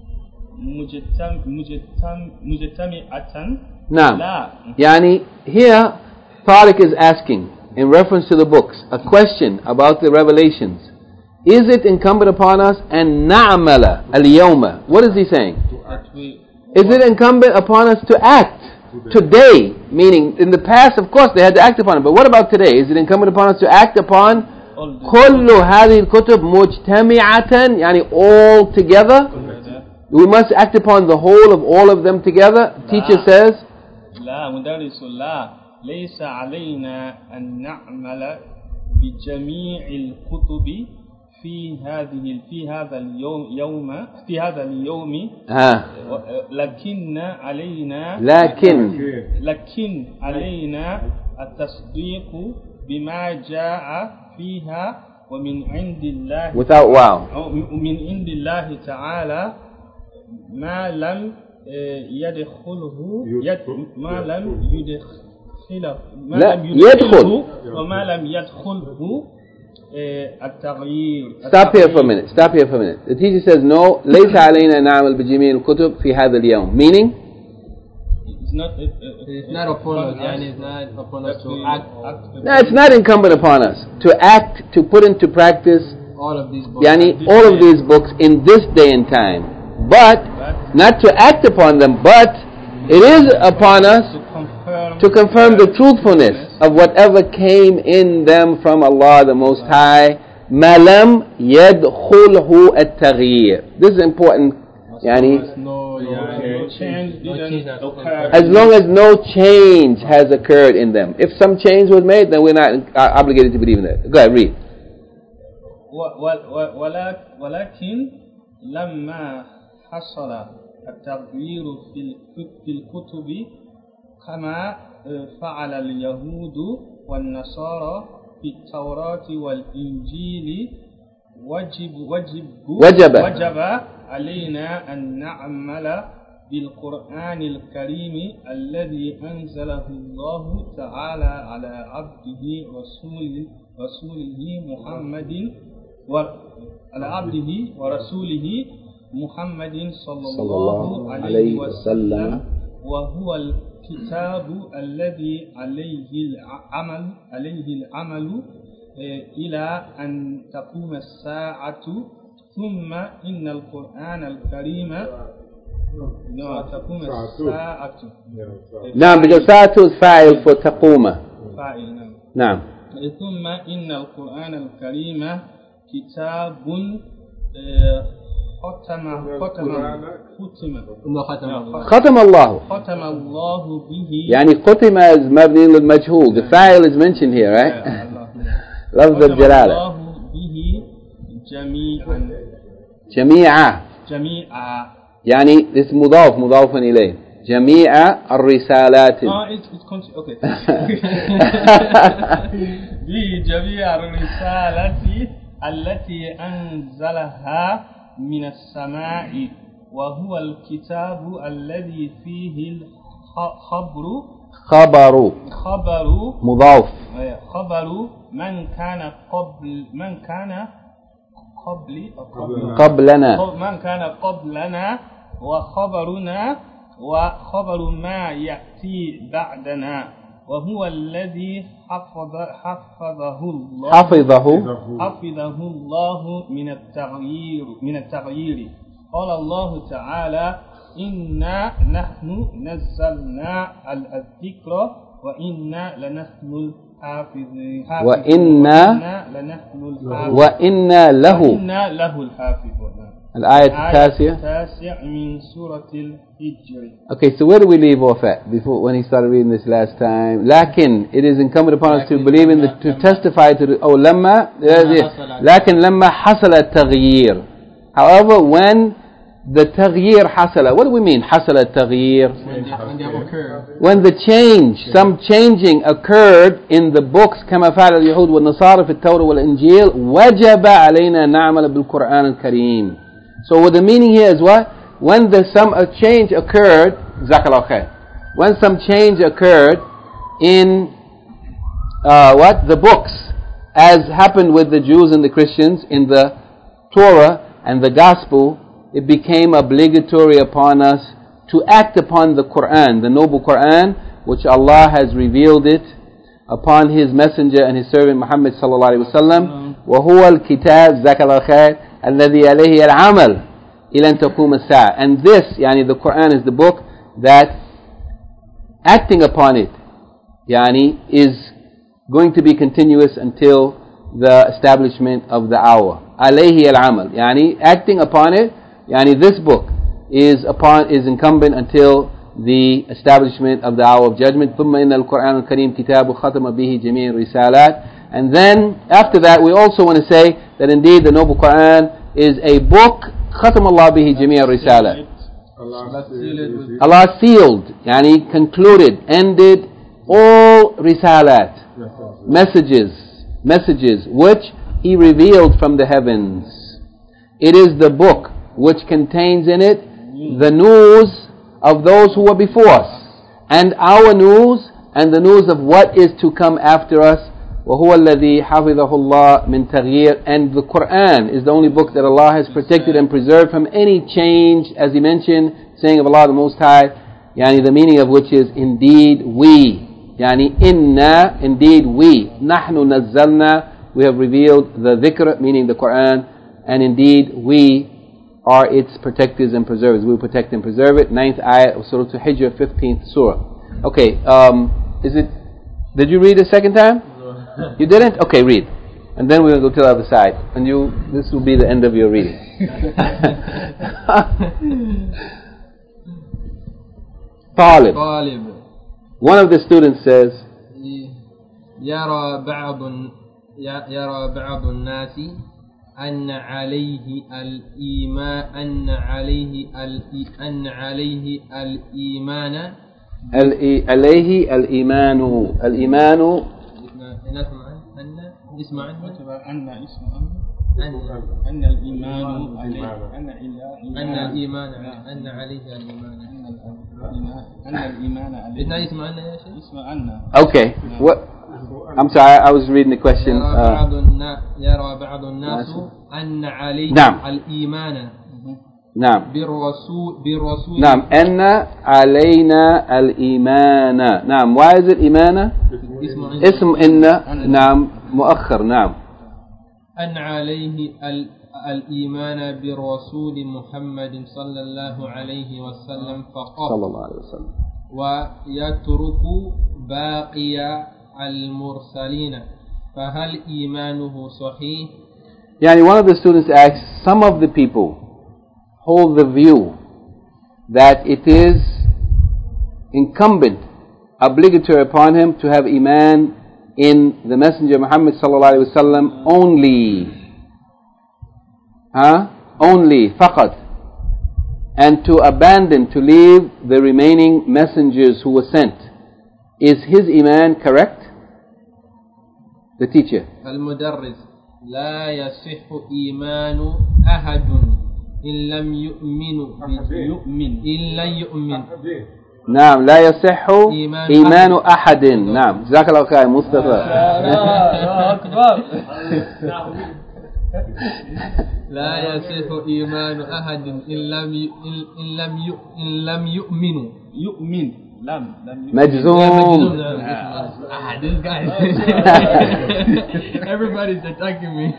مجتمع مجتمع مجتمعة Now, لا Yani, here Tariq is asking, in reference to the books, a question about the revelations. Is it incumbent upon us and na'mala al-yawma? What is he saying? that we Is it incumbent upon us to act today? Meaning, in the past, of course, they had to act upon it. But what about today? Is it incumbent upon us to act upon all the كل هذه الكتب مجتمعة, يعني all together? We must act upon the whole of all of them together. Teacher says, لا مدرس لا ليس علينا أن نعمل بجميع الكتب في هذه في هذا اليوم يوم في هذا اليوم ها لكن علينا لكن لكن علينا التصديق بما جاء فيها ومن عند الله without wow. أو من عند الله تعالى ما لم يدخله ما لم يدخله ما لم يدخله وما لم يدخله التغيير. Stop here for a minute. Stop here for a minute. The teacher says no. ليس علينا نعمل بجميع الكتب في هذا اليوم. Meaning, it's not uh, uh, it's not upon us and it's not upon us to act, act no, it's not incumbent upon us to act, to put into practice all of these books. Yani, all of these books in this day and time. But not to act upon them, but it is upon us to confirm, to confirm the truthfulness of whatever came in them from Allah the Most High. Malam yadkhulhu at-taghyir. This is important. Yani, no, no change no change didn't has occur. as long as no change has occurred in them. If some change was made, then we're not uh, obligated to believe in that. Go ahead, read. ولكن لما حصل التغيير في الكتب كما فعل اليهود والنصارى في التوراة والإنجيل وجب وجب وجب, وجب علينا أن نعمل بالقرآن الكريم الذي أنزله الله تعالى على عبده رسول رسوله محمد وعلى عبده ورسوله محمد صلى الله عليه وسلم وهو الكتاب الذي عليه العمل عليه العمل إلى أن تقوم الساعة ثم إن القرآن الكريم تقوم الساعة. نعم, because ساعة is fa'il for تقوم. فاعل نعم. نعم. ثم إن القرآن الكريم كتاب ختم ختم ختم ختم الله ختم الله به يعني ختم is مبني للمجهول. The file is mentioned here, right? لفظ الجلالة. ختم الله به جميعا جميعا جميعا يعني اسم مضاف مضاف إليه. جميع الرسالات. اه it it continue okay. بجميع الرسالات التي أنزلها من السماء وهو الكتاب الذي فيه الخبر خبر خبر مضاف خبر من كان قبل من كان قبل قبلنا من كان قبلنا وخبرنا وخبر ما يأتي بعدنا وهو الذي حفظ حفظه الله حفظه حفظه الله من التغيير من التغيير. قال الله تعالى إنا نحن نزلنا الذكر وإنا لنحن الحافظون وإنا لنحن الحافظون وإنا له وإنا له الحافظون. الآية التاسعة التاسعة من سورة الحجر. Okay, so where do we leave off at before when he started reading this last time? لكن it is incumbent upon us to believe in the, to testify to the, oh لما لكن لما حصل التغيير. However, when the تغيير حصل, what do we mean حصل التغيير? When the change, some changing occurred in the books كما فعل اليهود والنصارى في التوراة والإنجيل وجب علينا نعمل بالقرآن الكريم. So what the meaning here is what? When the some a change occurred, Zakallah khair. When some change occurred in uh, what? The books, as happened with the Jews and the Christians in the Torah and the Gospel, it became obligatory upon us to act upon the Quran, the noble Quran, which Allah has revealed it upon His Messenger and His servant Muhammad sallallahu alaihi wasallam. وهو الكتاب Zakallah khair. الذي عليه العمل إلى أن تقوم الساعة. And this, يعني the Quran is the book that acting upon it, يعني is going to be continuous until the establishment of the hour. عليه العمل, يعني acting upon it, يعني this book is upon is incumbent until the establishment of the hour of judgment. ثم إن القرآن الكريم كتاب ختم به جميع الرسالات. And then after that we also want to say that indeed the noble Quran is a book ختم الله به جميع الرسالات. Allah sealed, yani concluded, ended all risalat, messages, messages which He revealed from the heavens. It is the book which contains in it the news of those who were before us, and our news, and the news of what is to come after us. وَهُوَ الَّذِي حَفِظَهُ اللَّهُ مِنْ تَغْيِيرٍ. And the Quran is the only book that Allah has protected and preserved from any change, as He mentioned, saying of Allah the Most High, yani the meaning of which is indeed we, yani inna, indeed we, نَحْنُ نَزَّلْنَا, we have revealed the dhikr, meaning the Quran, and indeed we are its protectors and preservers. We will protect and preserve it. Ninth ayah of Surah Al-Hijr, fifteenth surah. Okay, um, is it, did you read it a second time? You didn't? Okay, read. And then we'll go to the other side. And you, this will be the end of your reading. Talib. One of the students says, يرى بعض يرى بعض الناس أن عليه الإيمان أن عليه أن عليه الإيمان عليه الإيمان الإيمان نسمع أن اسمع أن أن اسم أن أن الإيمان عليه أن أن الإيمان أن عليه الإيمان أن الإيمان عليه. إذن اسمع أن يا شيخ. اسمع أن. Okay. What? I'm sorry. I was reading the question. يرى بعض الناس يرى بعض الناس أن عليه الإيمان. نعم. بالرسول بالرسول. نعم. أن علينا الإيمان. نعم. Why is it إيمان؟ اسم إن. نعم. مؤخر. نعم. أن عليه الإيمان بالرسول محمد صلى الله عليه وسلم فقط. صلى الله عليه وسلم. ويترك باقي المرسلين فهل إيمانه صحيح؟ Yani one of the students asked, some of the people hold the view that it is incumbent, obligatory upon him to have Iman in the Messenger Muhammad sallallahu alaihi wasallam only. Huh? Only, faqat. And to abandon, to leave the remaining messengers who were sent. Is his Iman correct? The teacher. المدرس لا يصح إيمان أحد إن لم يؤمن يؤمن إن لم يؤمن نعم لا يصح إيمان أحد. نعم جزاك الله خير مصطفى. لا يصح إيمان أحد إن لم إن لم إن لم يؤمن يؤمن لم مجزوم. Ah, this guy. Everybody's attacking me.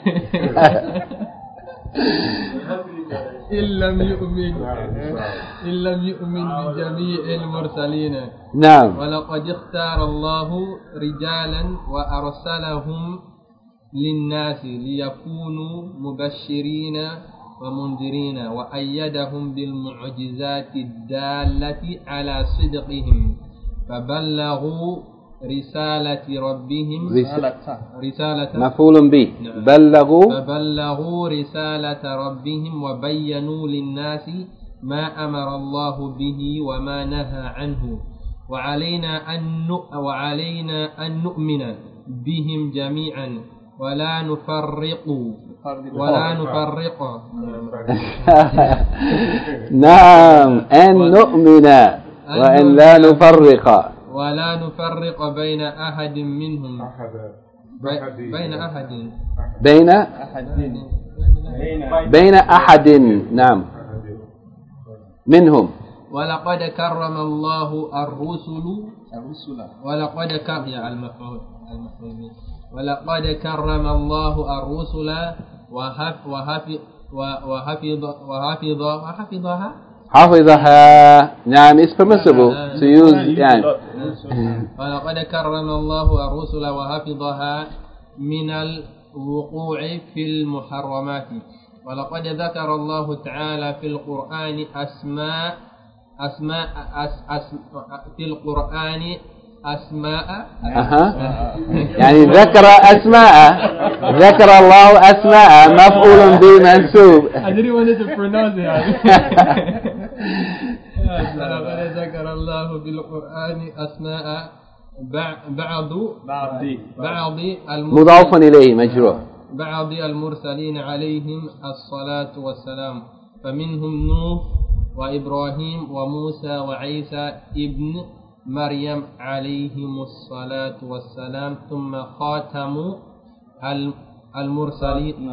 إن لم يؤمن إن لم يؤمن بجميع المرسلين. نعم. ولقد اختار الله رجالا وأرسلهم للناس ليكونوا مبشرين ومنذرين وأيدهم بالمعجزات الدالة على صدقهم فبلغوا رسالة ربهم رسالة مفعول به بلغوا فبلغوا رسالة ربهم وبينوا للناس ما أمر الله به وما نهى عنه وعلينا أن وعلينا أن نؤمن بهم جميعا ولا نفرق ولا نفرق نعم أن نؤمن وأن لا نفرق ولا نفرق بين أحد منهم بين أحد بين بين أحد نعم منهم ولقد كرم الله الرسل ولقد كرم المفعول ولقد كرم الله الرسل وحفظ وحفظ وحفظ وحفظها حفظها. نعم it's permissible to use يعني. ولقد كرم الله الرسل وحفظها من الوقوع في المحرمات. ولقد ذكر الله تعالى في القرآن أسماء أسماء أس أس في القرآن أسماء أها يعني ذكر أسماء ذكر الله أسماء مفعول به منسوب. I didn't want to pronounce it. ولقد ذكر الله في القرآن أسماء بعض بعض مضاف إليه مجرور بعض المرسلين عليهم الصلاة والسلام فمنهم نوح وإبراهيم وموسى وعيسى ابن مريم عليهم الصلاة والسلام ثم خاتم المرسلين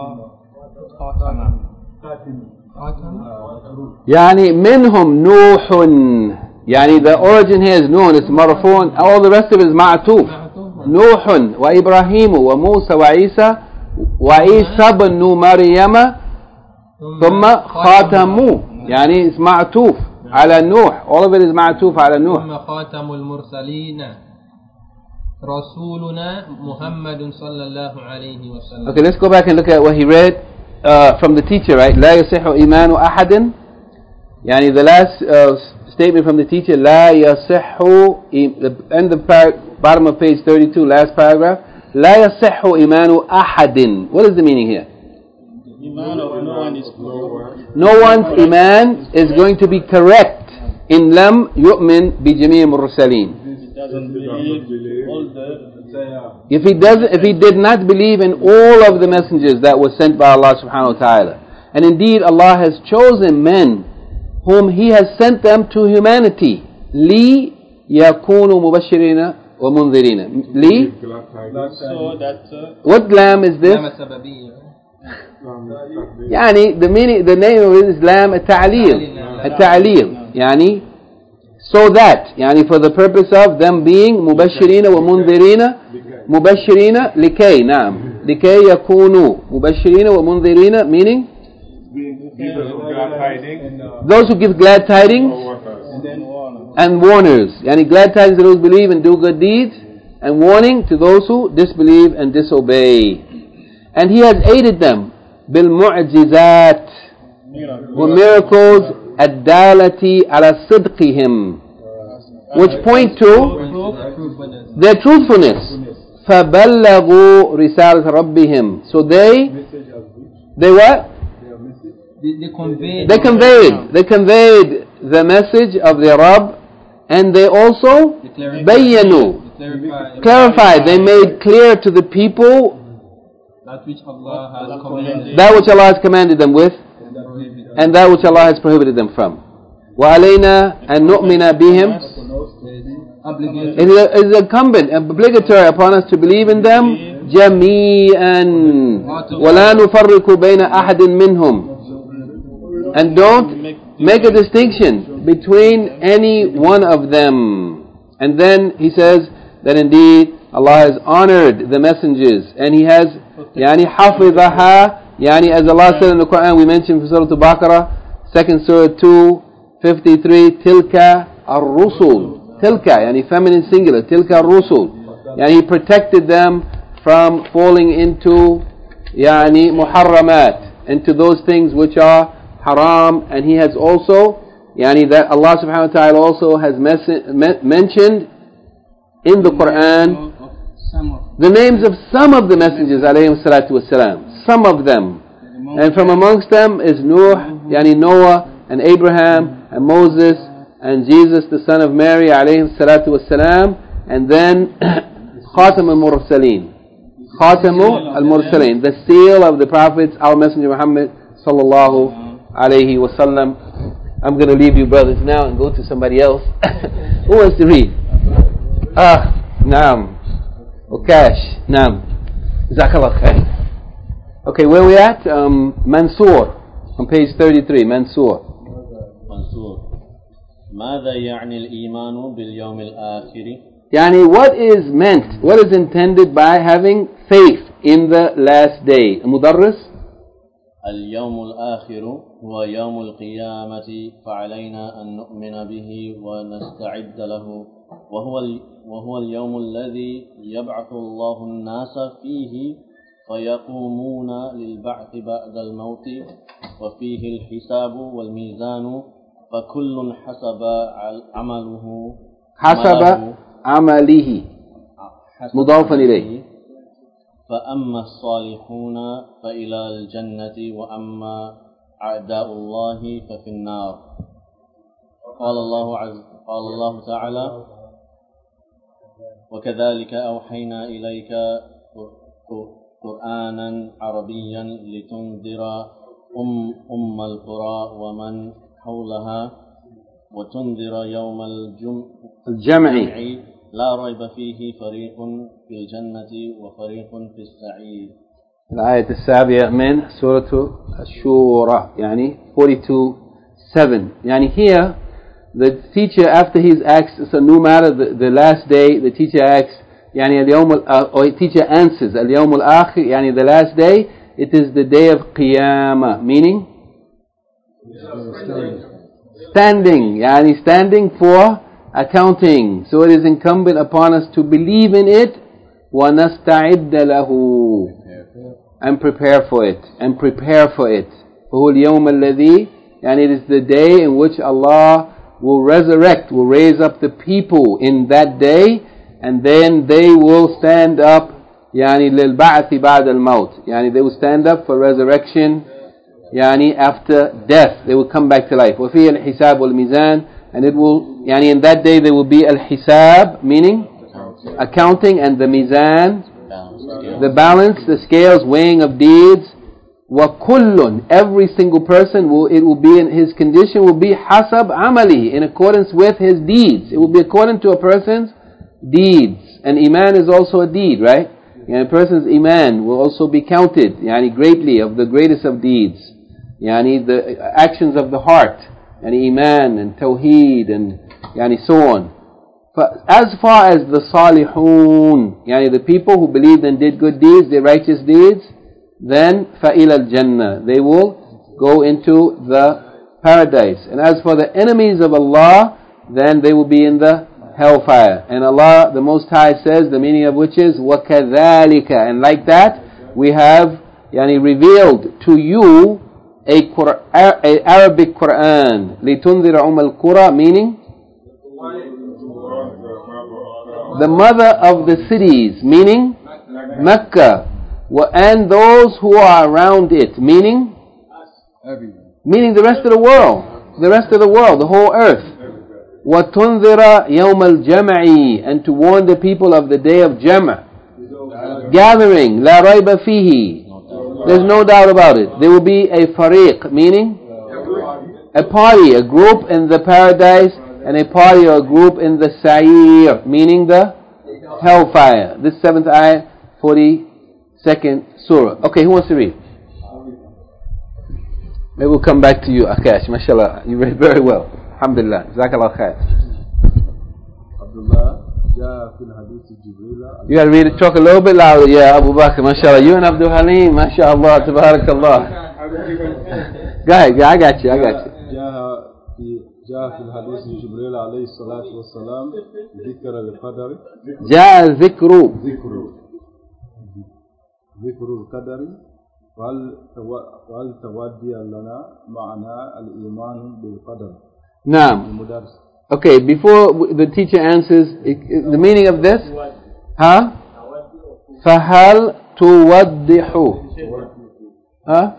يعني منهم نوح يعني the origin here is known it's مرفوع all the rest of it is معطوف نوح وإبراهيم وموسى وعيسى وعيسى بن مريم ثم خاتموا يعني it's معطوف على نوح all of it is معطوف على نوح. ثم خاتم المرسلين رسولنا محمد صلى الله عليه وسلم. Okay, let's go back and look at what he read uh, from the teacher, right? لا يصح إيمان أحد يعني the last uh, statement from the teacher لا يصح the end of the bottom of page thirty-two last paragraph لا يصح إيمان أحد. What is the meaning here? Iman of no one is no one's iman is going to be correct in lam yu'min bi jami' mursalin. If he doesn't, if he did not believe in all of the messengers that were sent by Allah subhanahu wa ta'ala, and indeed Allah has chosen men whom He has sent them to humanity, li yakunu mubashirina wa munzirina. Li. So that uh, what lam is this? يعني the meaning, the name of it is lam التعليل التعليل يعني so that يعني for the purpose of them being مبشرين ومنذرين مبشرين لكي نعم لكي يكونوا مبشرين ومنذرين meaning those who give glad tidings and warners يعني glad tidings to those who believe and do good deeds and warning to those who disbelieve and disobey. And He has aided them بالمعجزات وmiracles الدالة على صدقهم, which point to their truthfulness. فبلغوا رسالة ربهم. So they, they what? They, they conveyed. They conveyed. They conveyed the message of their Rabb, and they also bayyanu, clarified. They made clear to the people that which Allah has commanded, that which Allah has commanded them with, and that which Allah has prohibited them from. وَعَلَيْنَا أَن نُؤْمِنَ بِهِمْ. It is incumbent, obligatory upon us to believe in them جَمِيعًا وَلَا نُفَرِّقُ بَيْنَ أَحَدٍ مِّنْهُمْ, and don't make a distinction between any one of them. And then he says that indeed Allah has honored the messengers, and He has يعني حفظها, يعني as Allah said in the Quran, we mentioned in Surah Al-Baqarah, second Surah two fifty-three, tilka ar-rusul, tilka يعني feminine singular, tilka ar-rusul, يعني He protected them from falling into يعني muharramat, into those things which are haram. And He has also yani that Allah subhanahu wa ta'ala also has mes- me- mentioned in the Quran the names of some of the messengers alayhim salatu wassalam, some of them, and from amongst them is Nuh, yani Noah, and Abraham, and Moses, and Jesus the son of Mary alayhim salatu wassalam, and then Khatam al-Mursaleen, Khatam al-Mursaleen, the seal of the prophets, our Messenger Muhammad sallallahu alayhi wasallam. I'm going to leave you brothers now and go to somebody else. Who wants to read? Ah, Naam. Okash. Naam. Jazakallah khair. Okay, where are we at? Um, Mansoor, on page thirty-three. Mansoor. Mansoor. ماذا يعني الإيمان باليوم الآخر؟ Yani, what is meant, what is intended by having faith in the last day? Mudarris? اليوم الآخر هو يوم القيامة فعلينا أن نؤمن به ونستعد له وهو وهو اليوم الذي يبعث الله الناس فيه فيقومون للبعث بعد الموت وفيه الحساب والميزان فكل حسب عمله حسب عمله مضافا إليه. فأما الصالحون فإلى الجنة وأما أعداء الله ففي النار. قال الله عز قال الله تعالى وكذلك أوحينا إليك قرآنا عربيا لتنذر أم, أم القرى ومن حولها وتنذر يوم الجمع, الجمع لا ريب فيه فريق في الجنة وفريق في السعير. الآية السابعة من سورة الشورى يعني forty-two seven. يعني here the teacher, after he's asked, it's a new matter, the, the last day, the teacher asks يعني اليوم uh, or teacher answers اليوم الآخر يعني the last day, it is the day of Qiyamah, meaning standing, يعني standing for accounting. So it is incumbent upon us to believe in it وَنَسْتَعِدَّ لَهُ, and prepare for it, and prepare for it. فَهُوَ الْيَوْمَ الَّذِي, and it is the day in which Allah will resurrect, will raise up the people in that day, and then they will stand up يعني لِلْبَعْثِ بَعْدَ الْمَوْتِ, يعني they will stand up for resurrection يعني after death. They will come back to life. وَفِيهِ الْحِسَابُ وَالْمِيزَانِ, and it will, yani in that day there will be al-hisab, meaning accounting, and the mizan, the balance, the scales, weighing of deeds. وَكُلٌّ, every single person, will it will be in his condition, will be hasab amali, in accordance with his deeds. It will be according to a person's deeds. And iman is also a deed, right? And a person's iman will also be counted, yani greatly, of the greatest of deeds. Yani the actions of the heart, and iman and tawheed and yani so on. But as far as the salihun, yani the people who believed and did good deeds, their righteous deeds, then fa'ila al-jannah, they will go into the paradise. And as for the enemies of Allah, then they will be in the hellfire. And Allah, the Most High, says, the meaning of which is وَكَذَلِكَ, and like that, we have yani, revealed to you a, Qur'an, a Arabic Quran. لِتُنذِرَ أُمَّ الْقُرَى, meaning the mother of the cities, meaning Mecca, and those who are around it, meaning meaning the rest of the world, the rest of the world, the whole earth. وَتُنذِرَ يَوْمَ الْجَمْعِ, and to warn the people of the day of Jam', gathering, لَا رَيْبَ فِيهِ, there's no doubt about it. There will be a fariq, meaning a party, a group in the paradise, and a party or a group in the sa'ir, meaning the hellfire. This seventh ayah, forty-second surah. Okay, who wants to read? Maybe we'll come back to you, Akash. MashaAllah, you read very well. Alhamdulillah. Jazakallah khair. Abdullah, جاء في الحديث جبريل. You gotta read it, talk a little bit louder. Yeah, Abu Bakr, MashaAllah. You and Abdul Halim, MashaAllah, Tabarakallah. Go ahead, yeah, I got you, I got you. جاء في جاء في الحديث جبريل عليه الصلاة والسلام ذكر القدر. جاء ذكر ذكر ذكر القدر. وهل تودي لنا معنى الإيمان بالقدر. نعم. Okay, before the teacher answers, the meaning of this, huh? فهل توضح, huh?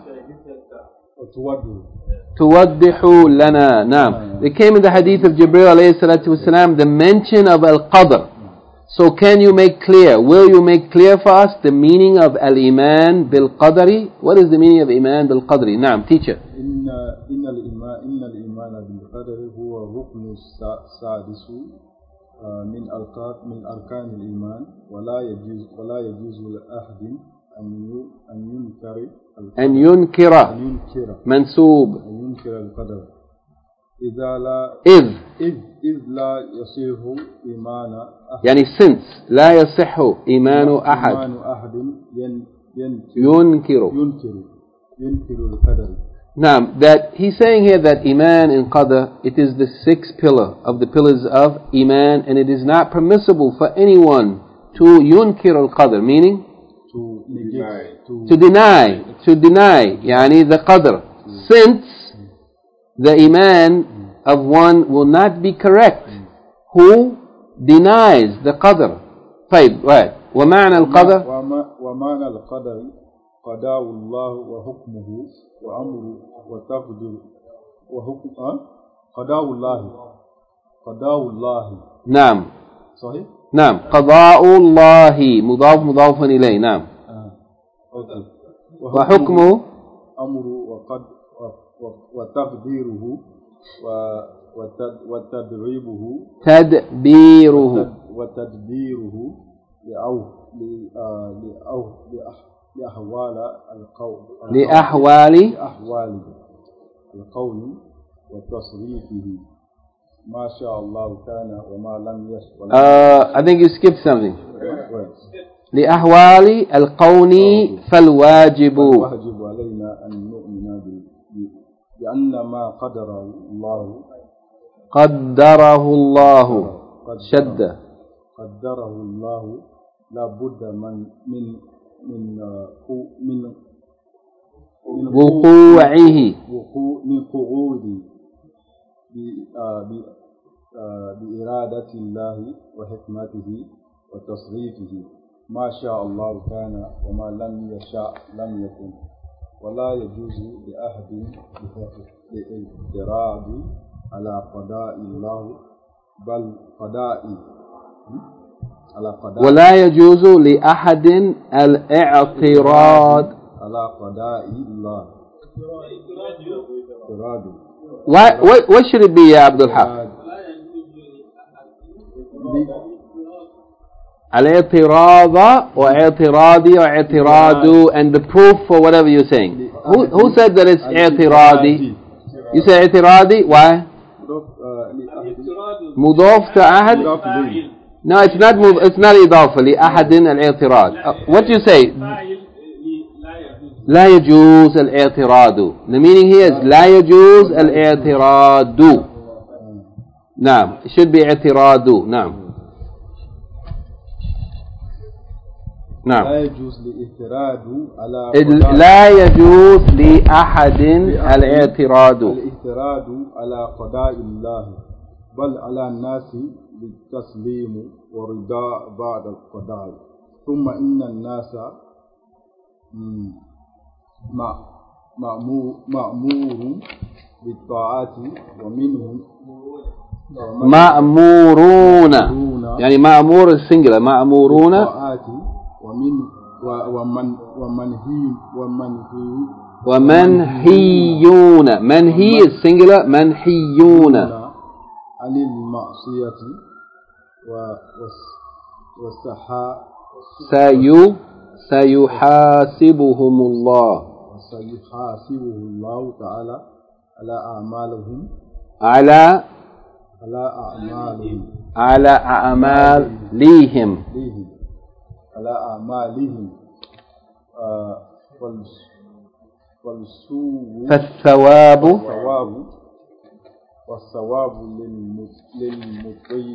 توضح لنا. نعم. They came in the hadith of Jibreel alayhi salatu wasalam, the mention of al-qadr. So can you make clear, will you make clear for us the meaning of al-iman bil-qadri? What is the meaning of iman bil-qadri? Naam, teacher. إن إن الإيمان إن الإيمان بالقدر هو الركن السادس من أركان من أركان الإيمان ولا يجوز ولا يجوز لأحد أن أن ينكر أن ينكر أن ينكر منسوب أن ينكر القدر إذا لا إذ إذ إذ لا يصح إيمان أحد يعني since لا يصح إيمان أحد إيمان أحد ين ينكر ينكر ينكر ينكر القدر. Now, that he's saying here that Iman in Qadr, it is the sixth pillar of the pillars of Iman, and it is not permissible for anyone to yunkir al-Qadr, meaning to negate, to, to deny, to deny, yani the Qadr, since the Iman of one will not be correct who denies the Qadr. طيب, right. ومعنى القدر ومعنى القدر قضاء الله وحكمه وأمره وتقدير وحكم قضاء الله قضاء الله. نعم صحيح. نعم قضاء الله مضاف مضاف إليه. نعم. آه. أوكي. وحكمه أمره وقد وتقديره وتدريبه تدبيره وتدبيره لأو لأو لأحوال القول لأحوال لأحوال القول وتصريفه ما شاء الله كان وما لم يشاء. uh, I think you skipped something. لأحوال القول فالواجب الواجب علينا أن نؤمن بأن ما قدره الله قدره الله شد قدره الله لا بد من من من من وقوعه من قعود بإرادة الله وحكمته وتصريفه ما شاء الله كان وما لم يشاء لم يكن ولا يجوز لأحد الاعتراض على قضاء الله بل قضاء ولا يجوز لأحد الاعتراض على قضاء الله. What, what, what should it be, Ya Abdul Haq? الاعتراض واعتراضي واعتراض and the proof for whatever you're saying. Who, who said that it's اعتراضي? You say اعتراضي, why? مضاف to أحد? No, it's not it's not إضافة لأحد الاعتراض. uh, What do you say? لا يجوز الاعتراض. The meaning here is لا يجوز الاعتراض. نعم, it should be اعتراض. نعم. نعم. لا يجوز الاعتراض على قضاء لا يجوز لأحد الاعتراض الاعتراض على قضاء الله بل على الناس بالتسليم والرضا بعد القضاء. ثم إن الناس مأمور بالطاعات ومنهم مأمورون, يعني مأمور السنجلة, مأمورون بالطاعات ومن ومن ومنهي ومنهي ومنهيون, منهي السنجلة, منهيون عن المعصية والسحاء سيو سيحاسبهم الله سيحاسبه الله تعالى على أعمالهم على على على أعمالهم على أعمالهم على أعمالهم والسوء فالثواب والثواب والثواب للمطيع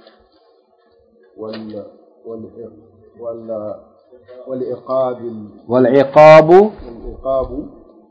وال وال والعقاب والعقاب والعقاب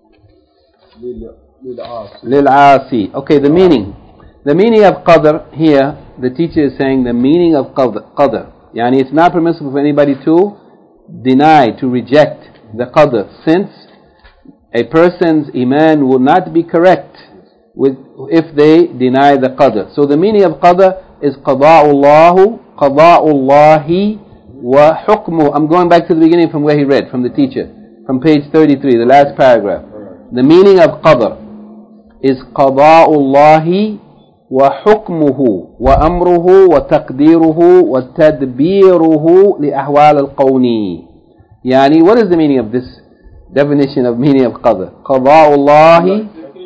للعاصي للعاصي. Okay, the meaning. The meaning of qadr here, the teacher is saying the meaning of qadr. qadr. Yani it's not permissible for anybody to deny, to reject the qadr, since a person's iman will not be correct with if they deny the qadr. So the meaning of qadr is qada'ullahu, qada'ullahi wa hukmuhu. I'm going back to the beginning from where he read, from the teacher, from page thirty-three, the last paragraph. The meaning of qadr is qada'ullahi وحكمه وأمره وتقديره وتدبيره لأحوال القون. يعني what is the meaning of this definition of meaning of qadr? قضاء الله,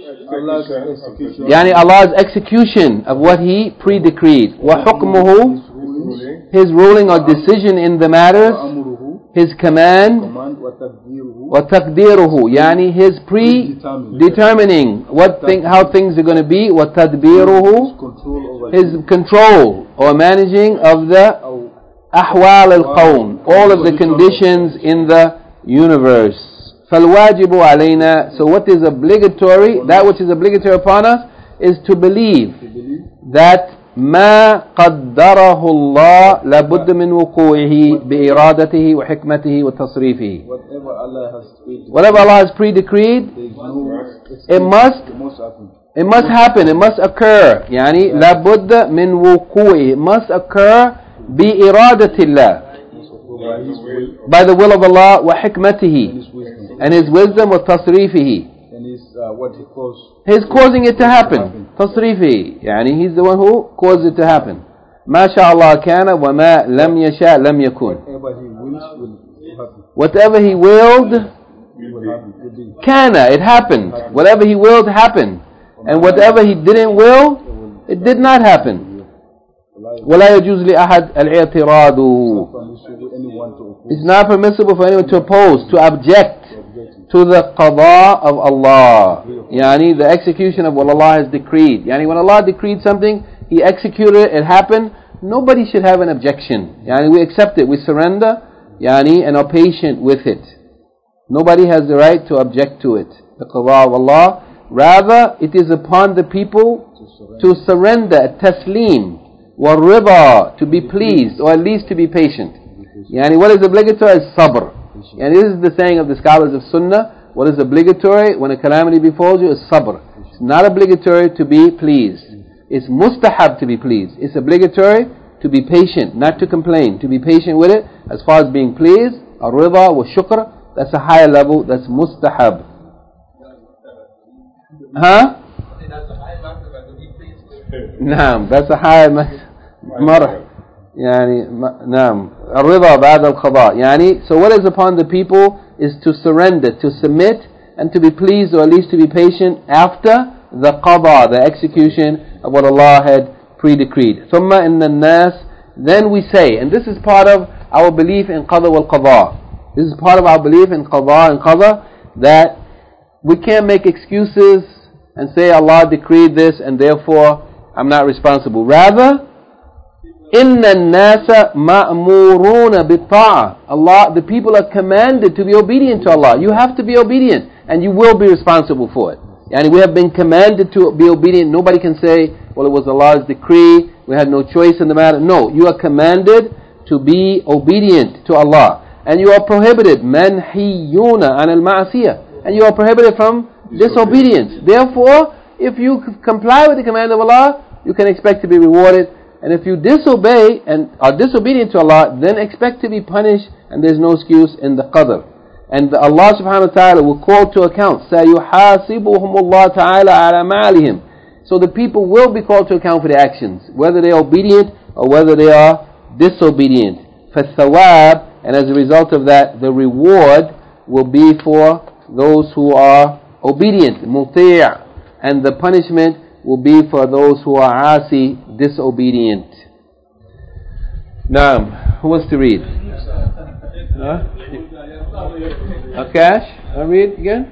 يعني Allah's execution of what He pre-decreed. وحكمه, His ruling or decision in the matters. His command. وتقديره, يعني His pre-determining what thing, how things are going to be. وتدبيره, His control or managing of the أحوال القوم, all of the conditions in the universe. فالواجب علينا, so what is obligatory, that which is obligatory upon us, is to believe that ما قدره الله لابد من وقوعه بإرادته وحكمته وتصريفه. Whatever Allah has pre-decreed, it must it must happen, it must occur. يعني لابد من وقوعه, it must occur بإرادة الله, by the will of Allah, وحكمته, and His wisdom, وتصريفه, and his, uh, what he calls He's causing it to happen. تصريفي, يعني He's the one who caused it to happen. ما شاء الله كان وما لم يشاء لم يكن. Whatever he wills will happen. كان, it happened. Whatever He willed happened, and whatever He didn't will, it did not happen. ولا يجوز لأحد الاعتراض. It's not permissible for anyone to oppose, to object to the qada of Allah, yani the execution of what Allah has decreed. Yani when Allah decreed something, He executed it, it happened, nobody should have an objection. Yani we accept it, we surrender, yani, and are patient with it. Nobody has the right to object to it, the qada of Allah. Rather, it is upon the people to surrender, taslim, wa rida, to be pleased, or at least to be patient. Yani what is obligatory is sabr. And this is the saying of the scholars of Sunnah. What is obligatory when a calamity befalls you is sabr. It's not obligatory to be pleased. It's mustahab to be pleased. It's obligatory to be patient, not to complain. To be patient with it. As far as being pleased, ar-rida wa shukr, that's a higher level, that's mustahab. Huh? Naam, that's a higher marh. يعني نعم الرضا بعد القضاء. يعني so what is upon the people is to surrender, to submit, and to be pleased, or at least to be patient after the qada, the execution of what Allah had pre-decreed. ثم إن الناس, then we say, and this is part of our belief in qada wal qada. This is part of our belief in qada and qada, that we can't make excuses and say Allah decreed this and therefore I'm not responsible. Rather, إِنَّ النَّاسَ مَأْمُورُونَ بِالطَّاعَةِ Allah, the people are commanded to be obedient to Allah. You have to be obedient, and you will be responsible for it. And we have been commanded to be obedient. Nobody can say, well, it was Allah's decree, we had no choice in the matter. No, you are commanded to be obedient to Allah. And you are prohibited, مَنْحِيُّونَ عَنَ الْمَعْصِيَةِ, and you are prohibited from disobedience. Therefore, if you comply with the command of Allah, you can expect to be rewarded. And if you disobey and are disobedient to Allah, then expect to be punished, and there's no excuse in the qadr. And the Allah subhanahu wa ta'ala will call to account, سَيُحَاسِبُهُمُ اللَّهُ تَعَالَى عَلَى مَعَالِهِمْ. So the people will be called to account for their actions, whether they are obedient or whether they are disobedient. فَالثَّوَابِ, and as a result of that, the reward will be for those who are obedient, muti', and the punishment will be for those who are asi, disobedient. Naam, who wants to read? Huh? Akash, I'll read again.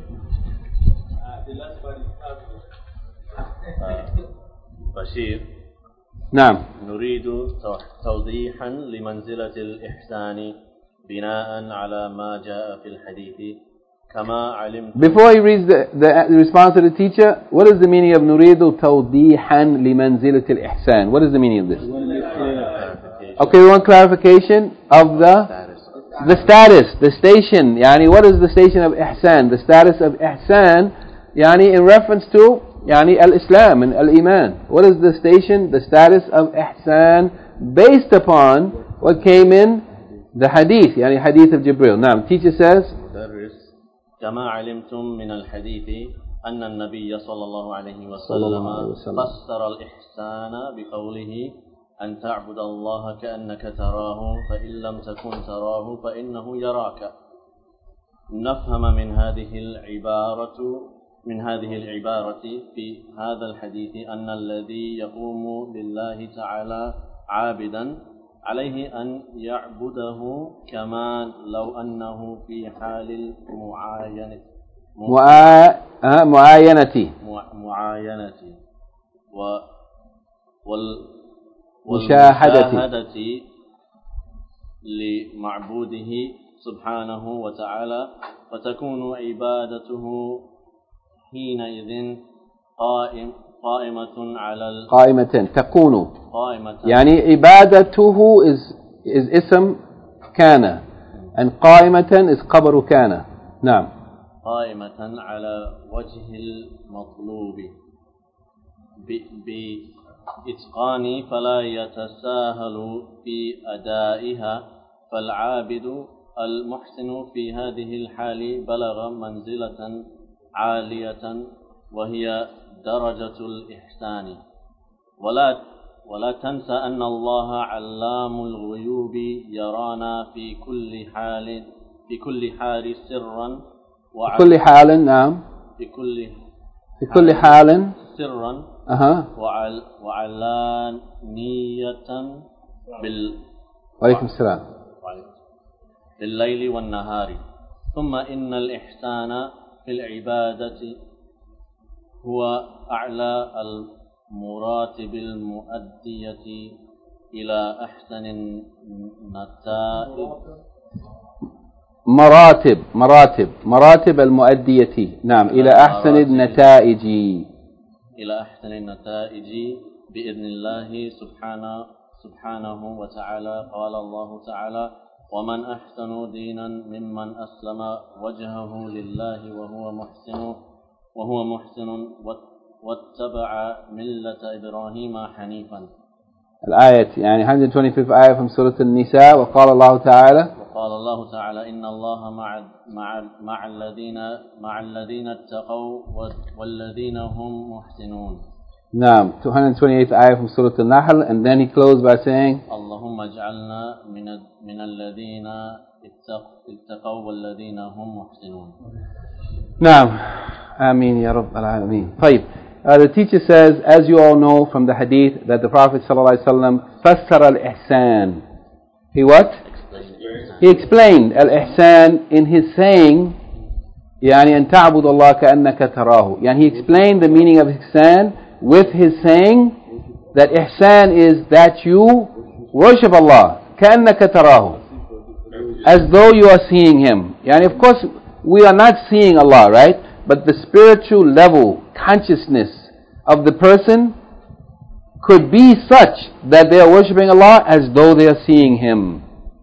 بشير نعم. نريد توضيحا لمنزلة الإحسان بناء على ما جاء في الحديث كما علمت. Before he reads the, the, the response to the teacher, what is the meaning of نريد توضيحا لمنزلة الإحسان? What is the meaning of this? Okay, we want clarification of the the status, the station. Yani, what is the station of ihsan? The status of ihsan, yani, in reference to yani al-Islam and al-Iman. What is the station, the status of ihsan based upon what came in the hadith, yani hadith of Jibril. Now, teacher says, كما علمتم من الحديث أن النبي صلى الله عليه وسلم فسر الإحسان بقوله أن تعبد الله كأنك تراه فإن لم تكن تراه فإنه يراك. نفهم من هذه العبارة من هذه العبارة في هذا الحديث أن الذي يقوم لله تعالى عابدا عليه أن يعبده كما لو أنه في حال المعاينة معاينة معاينة وال والمشاهدة لمعبوده سبحانه وتعالى فتكون عبادته حينئذ قائم قائمة على قائمة تكون قائمة يعني عبادته is is اسم كان and قائمة is خبر كان. نعم. قائمة على وجه المطلوب بإتقان فلا يتساهل في أدائها. فالعابد المحسن في هذه الحال بلغ منزلة عالية وهي درجة الإحسان. ولا ولا تنسى أن الله علام الغيوب يرانا في كل حال في كل حال سرا في كل حال. نعم. في كل في كل حال سرا أها وعل وعلانية بال وعليكم السلام بالليل والنهار. ثم إن الإحسان في العبادة هو أعلى المراتب المؤدية إلى أحسن النتائج. مراتب مراتب مراتب المؤدية نعم إلى أحسن النتائج إلى أحسن النتائج بإذن الله سبحانه سبحانه وتعالى. قال الله تعالى ومن أحسن دينا ممن أسلم وجهه لله وهو محسن وهو محسن واتبع ملة إبراهيم حنيفا. الآية يعني one twenty-fifth آية من سورة النساء. وقال الله تعالى وقال الله تعالى إن الله مع مع مع الذين مع الذين اتقوا والذين هم محسنون. نعم. one twenty-eighth آية من سورة النحل. And then he closed by saying اللهم اجعلنا من من الذين اتقوا والذين هم محسنون. نعم. آمين يا رب العالمين. طيب. Uh, the teacher says, as you all know from the hadith, that the Prophet ﷺ fassar al-ihsan. He what? He explained al-ihsan in his saying, يعني أن تعبد الله كأنك تراه. يعني he explained the meaning of ihsan with his saying that ihsan is that you worship Allah كأنك تراه, as though you are seeing him. Yani of course we are not seeing Allah, right? But the spiritual level consciousness of the person could be such that they are worshipping Allah as though they are seeing him.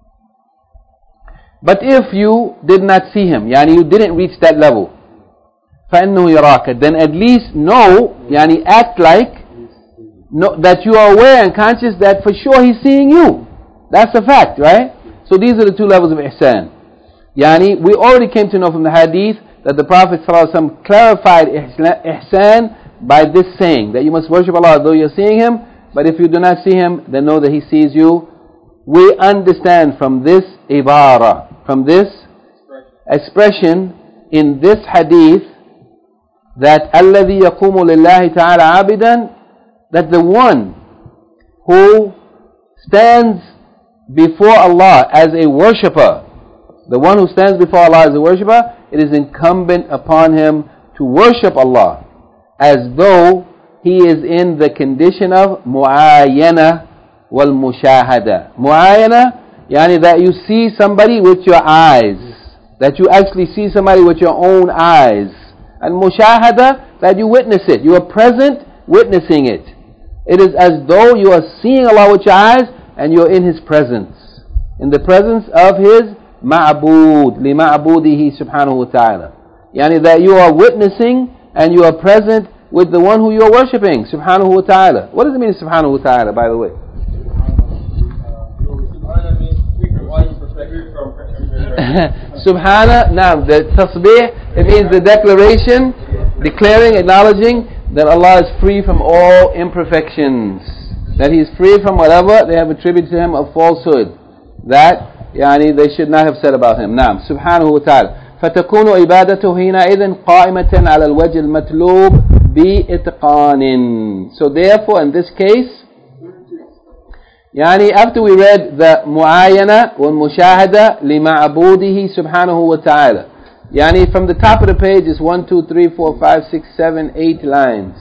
But if you did not see him, yani you didn't reach that level, فَإِنَّهُ يَرَاكَ, then at least know, yani act like know, that you are aware and conscious that for sure he's seeing you. That's a fact, right? So these are the two levels of ihsan. Yani we already came to know from the hadith that the Prophet ﷺ clarified ihsan by this saying, that you must worship Allah though you're seeing him, but if you do not see him, then know that he sees you. We understand from this ibara, from this expression in this hadith, that الَّذِي يَقُومُ لِلَّهِ تَعَالَى عَابِدًا, that the one who stands before Allah as a worshipper, the one who stands before Allah as a worshipper, it is incumbent upon him to worship Allah as though he is in the condition of mu'ayana wal mushahada. Mu'ayana, yani that you see somebody with your eyes, that you actually see somebody with your own eyes. And mushahada, that you witness it, you are present witnessing it. It is as though you are seeing Allah with your eyes and you are in His presence, in the presence of His ma'bud, li ma'budihi subhanahu wa ta'ala. Yani that you are witnessing and you are present with the one who you are worshipping, subhanahu wa ta'ala. What does it mean, subhanahu wa ta'ala, by the way? Subhana, now the tasbih, it means the declaration, declaring, acknowledging that Allah is free from all imperfections, that He is free from whatever they have attributed to Him of falsehood, that yani, they should not have said about Him. Naam, subhanahu wa ta'ala. فتكون عبادته حينئذ قائمة على الوجه المطلوب بإتقان. So therefore, in this case, يعني after we read the mu'ayana wal mushahada li ma'budihi subhanahu wa ta'ala, yani from the top of the page is one, two, three, four, five, six, seven, eight lines.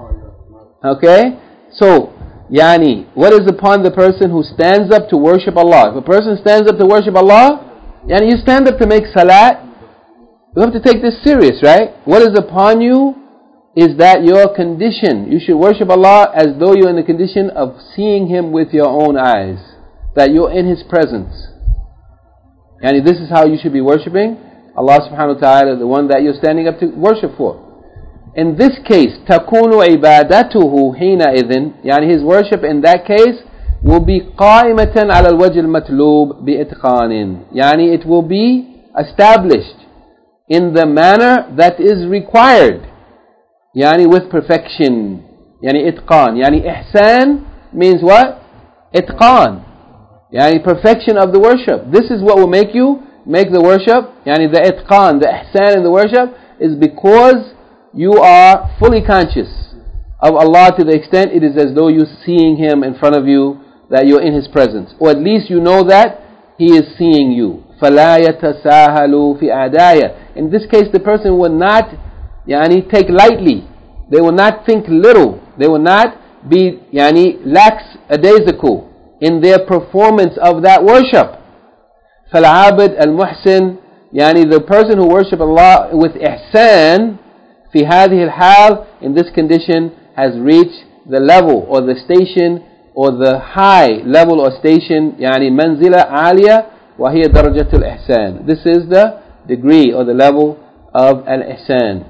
Okay? So, yani, what is upon the person who stands up to worship Allah? If a person stands up to worship Allah, yani you stand up to make salat, you have to take this serious, right? What is upon you is that your condition, you should worship Allah as though you're in the condition of seeing Him with your own eyes, that you're in His presence. And this is how you should be worshipping Allah subhanahu wa ta'ala, the one that you're standing up to worship for. In this case, تَكُونُ عِبَادَتُهُ حِينَئِذٍ, yani his worship in that case will be قَائِمَةً عَلَى الْوَجْهِ الْمَطْلُوبِ بِإِتْقَانٍ, yani it will be established in the manner that is required, yani with perfection, yani itqan, yani ihsan means what? Itqan, yani perfection of the worship. This is what will make you make the worship, yani the itqan, the ihsan in the worship is because you are fully conscious of Allah to the extent it is as though you're seeing Him in front of you, that you're in His presence, or at least you know that He is seeing you. فَلَا يَتَسَاهَلُوا فِي أَعْدَايَ. In this case, the person will not yani, take lightly. They will not think little. They will not be yani, lackadaisical in their performance of that worship. فَالْعَابِدْ الْمُحْسِنِ, yani the person who worships Allah with ihsan, في هذه الحال, in this condition, has reached the level or the station or the high level or station, yani manzila aliyah, وهي درجة الإحسان. This is the degree or the level of al-ihsan.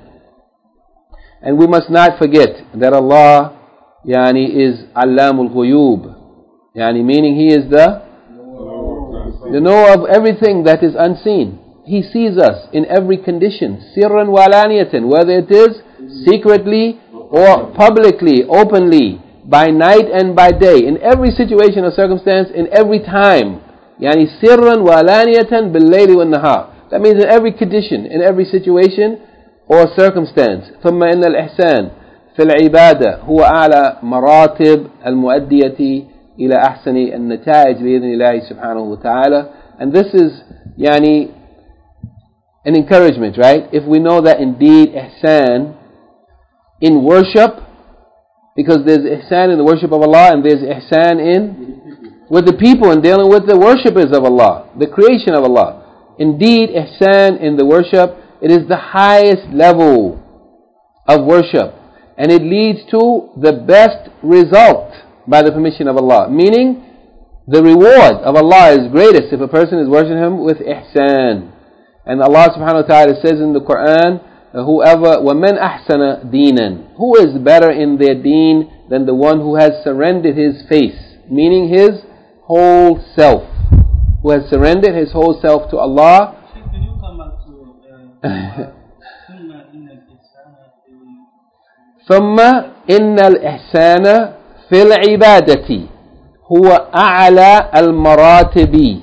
And we must not forget that Allah yani, is Allamul Ghuyub, yani, meaning He is the the knower of everything that is unseen. He sees us in every condition, sirran wa alaniyatan, whether it is secretly or publicly, openly, by night and by day, in every situation or circumstance, in every time. Yani sirran wa alaniyatan bil layli wal nahar. That means in every condition, in every situation or circumstance. ثم إن الإحسان في العبادة هو أعلى مراتب المؤدية إلى أحسن النتائج بإذن الله سبحانه وتعالى. And this is يعني an encouragement, right? If we know that indeed ihsan in worship Because there's ihsan in the worship of Allah, and there's ihsan in with the people and dealing with the worshippers of Allah, the creation of Allah. Indeed, ihsan in the worship, it is the highest level of worship, and it leads to the best result by the permission of Allah. Meaning, the reward of Allah is greatest if a person is worshiping Him with ihsan. And Allah subhanahu wa ta'ala says in the Quran, whoever, وَمَنْ أَحْسَنَ دِينًا, who is better in their deen than the one who has surrendered his face, meaning his whole self, who has surrendered his whole self to Allah. Can you come back to ثم إن الإحسان في العبادة هو أعلى المراتب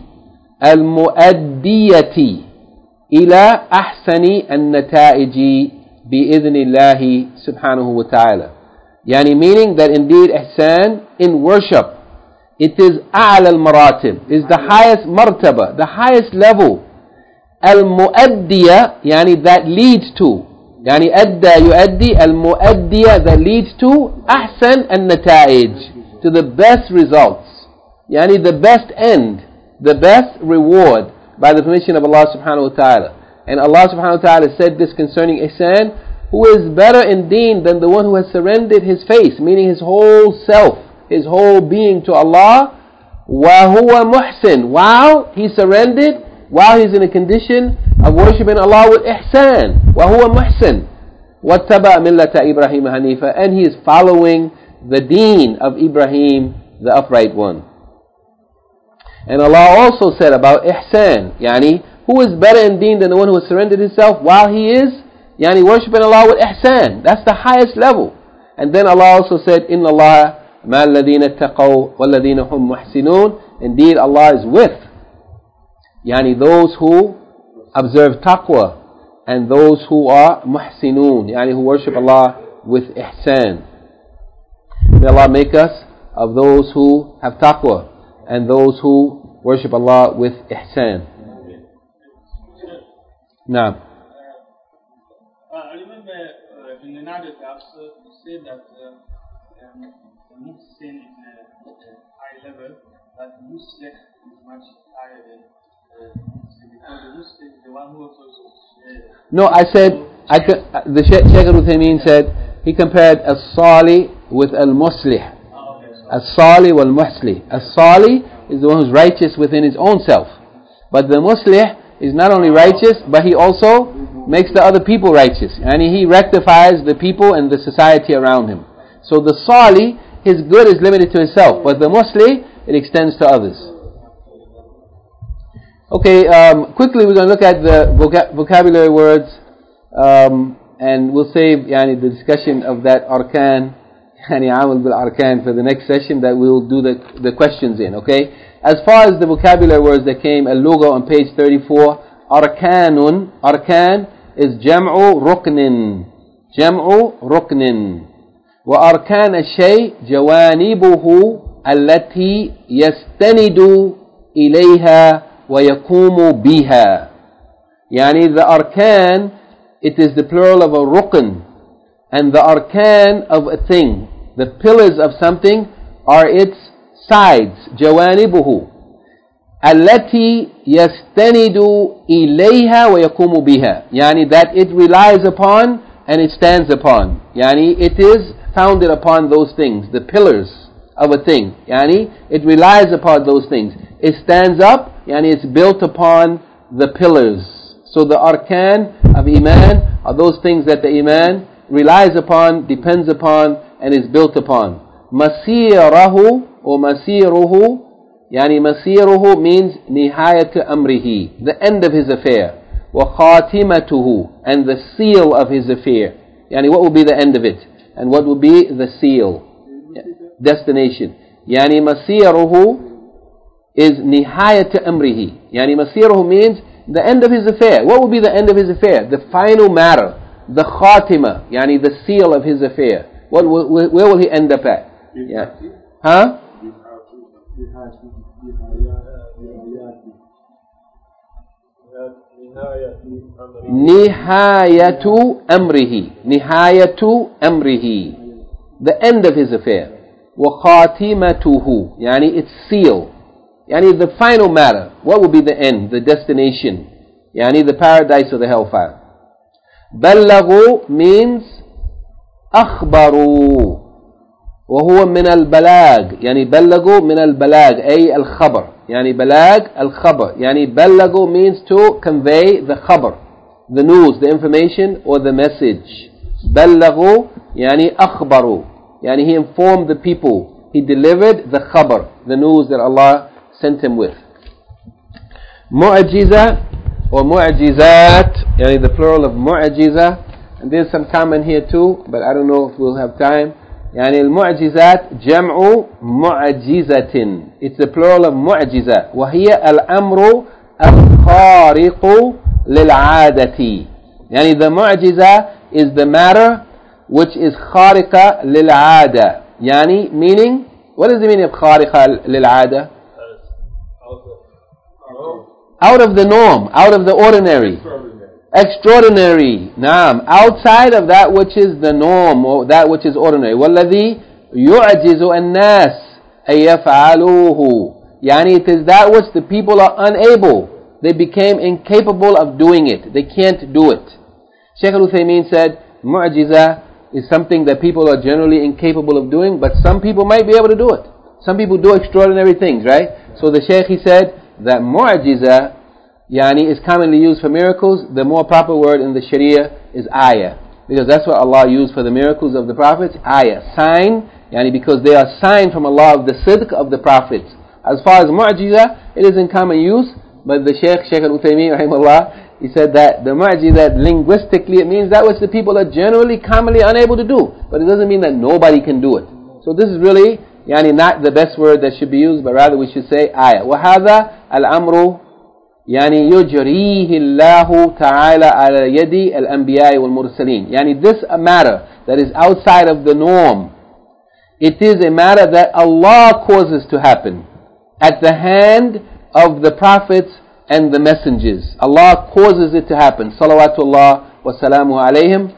المؤدية إلى أحسن النتائج بإذن الله سبحانه وتعالى. يعني meaning that indeed ihsan in worship, it is أعلى المراتب, is the highest martaba, the highest level. المؤدية يعني that leads to, يعني أدى يؤدي, المؤدية that leads to أحسن النتائج, to the best results, يعني the best end, the best reward by the permission of Allah subhanahu wa ta'ala. And Allah subhanahu wa ta'ala said this concerning ihsan, who is better in deen than the one who has surrendered his face, meaning his whole self, his whole being to Allah, وَهُوَ مُحْسِن, while he surrendered, while he's in a condition of worshipping Allah with ihsan, وَهُوَ مُحْسِن, وَاتَّبَعَ مِلَّةَ إِبْرَاهِيمَ حَنِيفًا, and he is following the deen of Ibrahim, the upright one. And Allah also said about ihsan, yani, who is better in deen than the one who has surrendered himself while he is, yani, worshipping Allah with ihsan. That's the highest level. And then Allah also said, إِنَّ اللَّهَ مَا الَّذِينَ اتَّقَوْا وَالَّذِينَ هُمْ مُحْسِنُونَ. Indeed, Allah is with, yani, those who observe taqwa and those who are muhsinun, yani, who worship Allah with ihsan. May Allah make us of those who have taqwa and those who worship Allah with ihsan. Now, uh, I remember uh, in another class uh, you said that uh, um, muhsin is a, a high level, but muslih is much higher than uh, muhsin, because the muslih is the one who also uh, no, I said, I could, uh, the Shaykh al-Uthaymeen said, he compared as-sali with al-muslih. As-sali wal-muslih. As-sali is the one who's righteous within his own self. But the muslih is not only righteous, but he also makes the other people righteous. And he rectifies the people and the society around him. So the sali, his good is limited to himself. But the muslih, it extends to others. Okay, um, quickly we're going to look at the voca- vocabulary words. Um, and we'll save yani, the discussion of that arkan, yani amal bil arkan, for the next session that we'll do the, the questions in, okay? As far as the vocabulary words that came, al-lugha on page thirty-four, arkanun, arkan is jam'u ruknin, jam'u ruknin. Wa arkan al-shay jawanibuhu allati yastanidu ilayha wa yakumu biha. Yani the arkan, it is the plural of a rukn, and the arkan of a thing, the pillars of something, are its sides, jawanibuhu, allati yastanidu ilayha wa yakumu biha, yani that it relies upon and it stands upon, yani it is founded upon those things, the pillars of a thing, yani it relies upon those things, it stands up, yani it's built upon the pillars. So the arkan of iman are those things that the iman relies upon, depends upon, and is built upon. Masirahu or masiruhu, yani masiruhu means nihayat amrihi, the end of his affair. Wa khatimatuhu, and the seal of his affair. Yani what will be the end of it? And what will be the seal? Destination. Yani masiruhu is nihayat amrihi. Yani masiruhu means the end of his affair. What will be the end of his affair? The final matter. The khatima, yani the seal of his affair. What, where, where will he end up at? Yeah. Huh? Nihayatu amrihi. Nihayatu amrihi. the end of his affair. وَخَاتِمَتُهُ يعني its seal. Yani the final matter. What will be the end, the destination? Yani the paradise or the hellfire. بَلَّغُوا means أخبروا وهو من البلاغ يعني بلغوا من البلاغ أي الخبر يعني بلاغ الخبر يعني بلغوا means to convey the خبر, the news, the information or the message. بلغوا يعني أخبروا يعني he informed the people, he delivered the خبر, the news that Allah sent him with. معجزة or معجزات يعني the plural of معجزة, and there's some comment here too, but I don't know if we'll have time. يعني المعجزات جمع معجزة, it's the plural of معجزة وهي الأمر الخارق للعادة. يعني the معجزة is the matter which is خارقة للعادة. يعني meaning, what is the meaning of خارقة للعادة? Out of the norm, out of the ordinary. Extraordinary. Naam. Outside of that which is the norm or that which is ordinary. وَالَّذِي يُعْجِزُ النَّاسِ أَن يَفْعَلُوهُ. Yani it is that which the people are unable. They became incapable of doing it. They can't do it. Shaykh al-Uthaymeen said, mu'jiza is something that people are generally incapable of doing, but some people might be able to do it. Some people do extraordinary things, right? So the Shaykh, he said that mu'jiza Yani is commonly used for miracles. The more proper word in the Sharia is ayah, because that's what Allah used for the miracles of the prophets. Ayah, sign, yani because they are sign from Allah of the sidq of the prophets. As far as mu'jiza, it is in common use, but the Shaykh, Shaykh al-Uthaymeen, rahimahullah, he said that the mu'jiza, linguistically, it means that which the people are generally commonly unable to do, but it doesn't mean that nobody can do it. So this is really yani not the best word that should be used, but rather we should say ayah. وَهَذَا الْأَمْرُ يعني يجريه الله تعالى على يد الأنبياء والمرسلين. يعني this a matter that is outside of the norm. It is a matter that Allah causes to happen at the hand of the prophets and the messengers. Allah causes it to happen. Salawatullah wa salamu alayhim.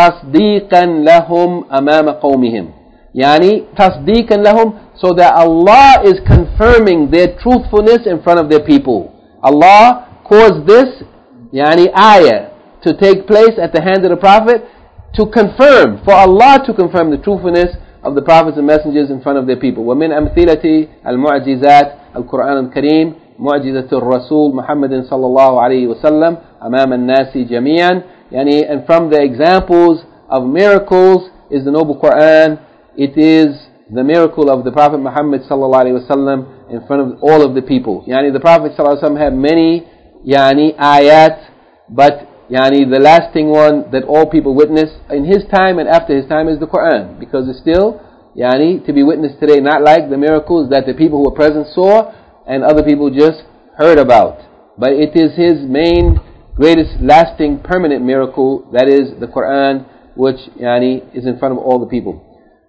تصديقا لهم أمام قومهم. يعني تصديقا لهم, so that Allah is confirming their truthfulness in front of their people. Allah caused this yani ayah to take place at the hand of the Prophet to confirm, for Allah to confirm the truthfulness of the prophets and messengers in front of their people. وَمِنْ أَمْثِلَةِ الْمُعْجِزَاتِ الْقُرْآنُ الْكَرِيمِ مُعْجِزَةُ الرَّسُولِ مُحَمَّدٍ صَلَّى اللَّهُ عَلَيْهِ وَسَلَّمَ أَمَامَ النَّاسِ جَمِيعًا. Yani, and from the examples of miracles is the noble Qur'an. It is the miracle of the Prophet Muhammad sallallahu alaihi wasallam in front of all of the people. Yani the Prophet sallallahu alaihi wasallam had many yani ayat, but yani the lasting one that all people witness in his time and after his time is the Quran, because it's still yani to be witnessed today, not like the miracles that the people who were present saw and other people just heard about. But it is his main, greatest, lasting, permanent miracle, that is the Quran, which yani is in front of all the people.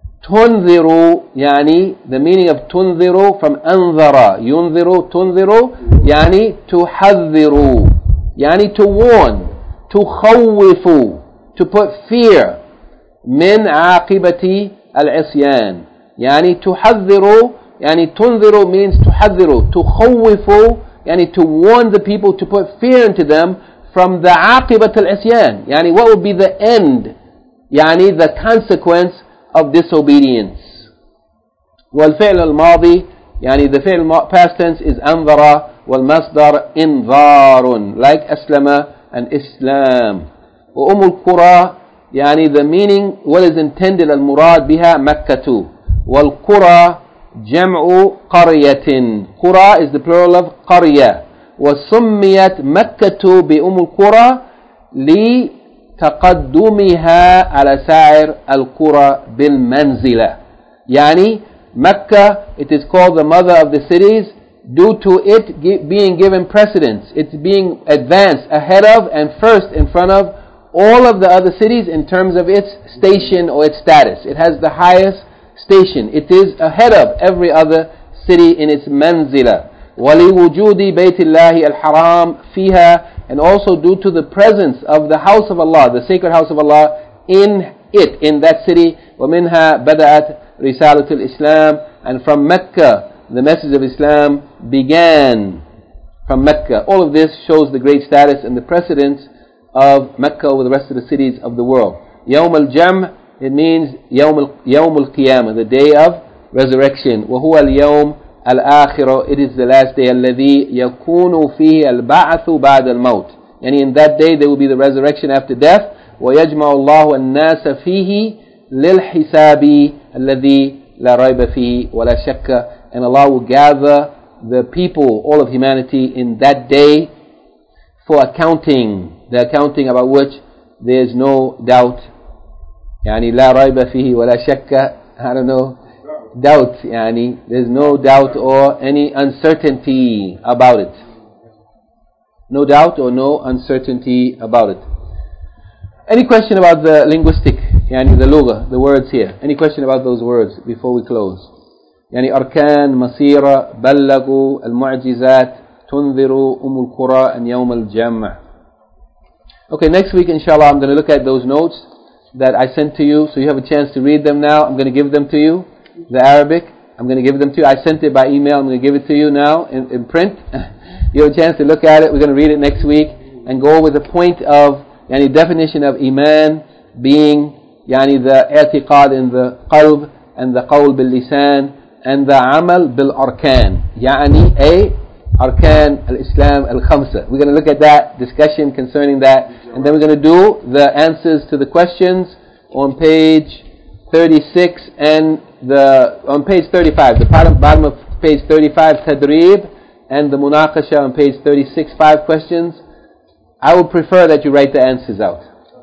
تنذر يعني the meaning of تنذر from أنذر ينذر تنذر يعني تحذر يعني to warn, تخوف, to put fear, من عاقبة العصيان. يعني تحذر يعني تنذر means تحذر, تخوف يعني to warn the people, to put fear into them from the عاقبة العصيان. يعني what will be the end, يعني the consequence of disobedience. والفعل الماضي يعني the fi'l past tense is أنذر, والمصدر إنذار, like أسلم and Islam. وأم القرى يعني the meaning, what is intended, المراد بها مكة. والقرى جمع قرية. قرى is the plural of قرية. وسميت مكة بأم القرى لي تقدمها على سائر القرى بالمنزلة. يعني Mecca, it is called the mother of the cities due to it being given precedence. It's being advanced ahead of and first in front of all of the other cities in terms of its station or its status. It has the highest station. It is ahead of every other city in its manzila. وَلِوُجُودِ بَيْتِ اللَّهِ الْحَرَامِ فِيهَا, and also due to the presence of the house of Allah, the sacred house of Allah, in it, in that city. وَمِنْهَا بَدَأَتْ رِسَالَةُ الْإِسْلَامِ, and from Mecca the message of Islam began. From Mecca. All of this shows the great status and the precedence of Mecca over the rest of the cities of the world. يوم الجمع, it means يوم القيامة, the day of resurrection. وهو اليوم الآخر, it is the last day. الذي يكون فيه البعث بعد الموت, and in that day there will be the resurrection after death. ويجمع الله الناس فيه للحساب الذي لا ريب فيه ولا شك, and Allah will gather the people, all of humanity, in that day for accounting, the accounting about which there is no doubt. يعني لا ريب فيه ولا شك, I don't know, doubt, يعني there's no doubt or any uncertainty about it. No doubt or no uncertainty about it. Any question about the linguistic, يعني the lugha, the words here? Any question about those words before we close? يعني أركان, مسيرة, بلغوا, المعجزات, تنذروا, أم القرى, and يوم الجمع. Okay, next week inshallah I'm going to look at those notes that I sent to you, so you have a chance to read them now. I'm going to give them to you, the Arabic. I'm going to give them to you. I sent it by email. I'm going to give it to you now in, in print. You have a chance to look at it. We're going to read it next week and go over the point of yani definition of Iman being yani the i'tiqad in the qalb and the qawl bil lisan and the amal bil arkan, yani a arkan al Islam al khamsa. We're going to look at that discussion concerning that, and then we're going to do the answers to the questions on page thirty-six and the on page thirty-five, the bottom, bottom of page thirty-five, tadrib, and the munaqasha on page thirty-six, five questions. I would prefer that you write the answers out,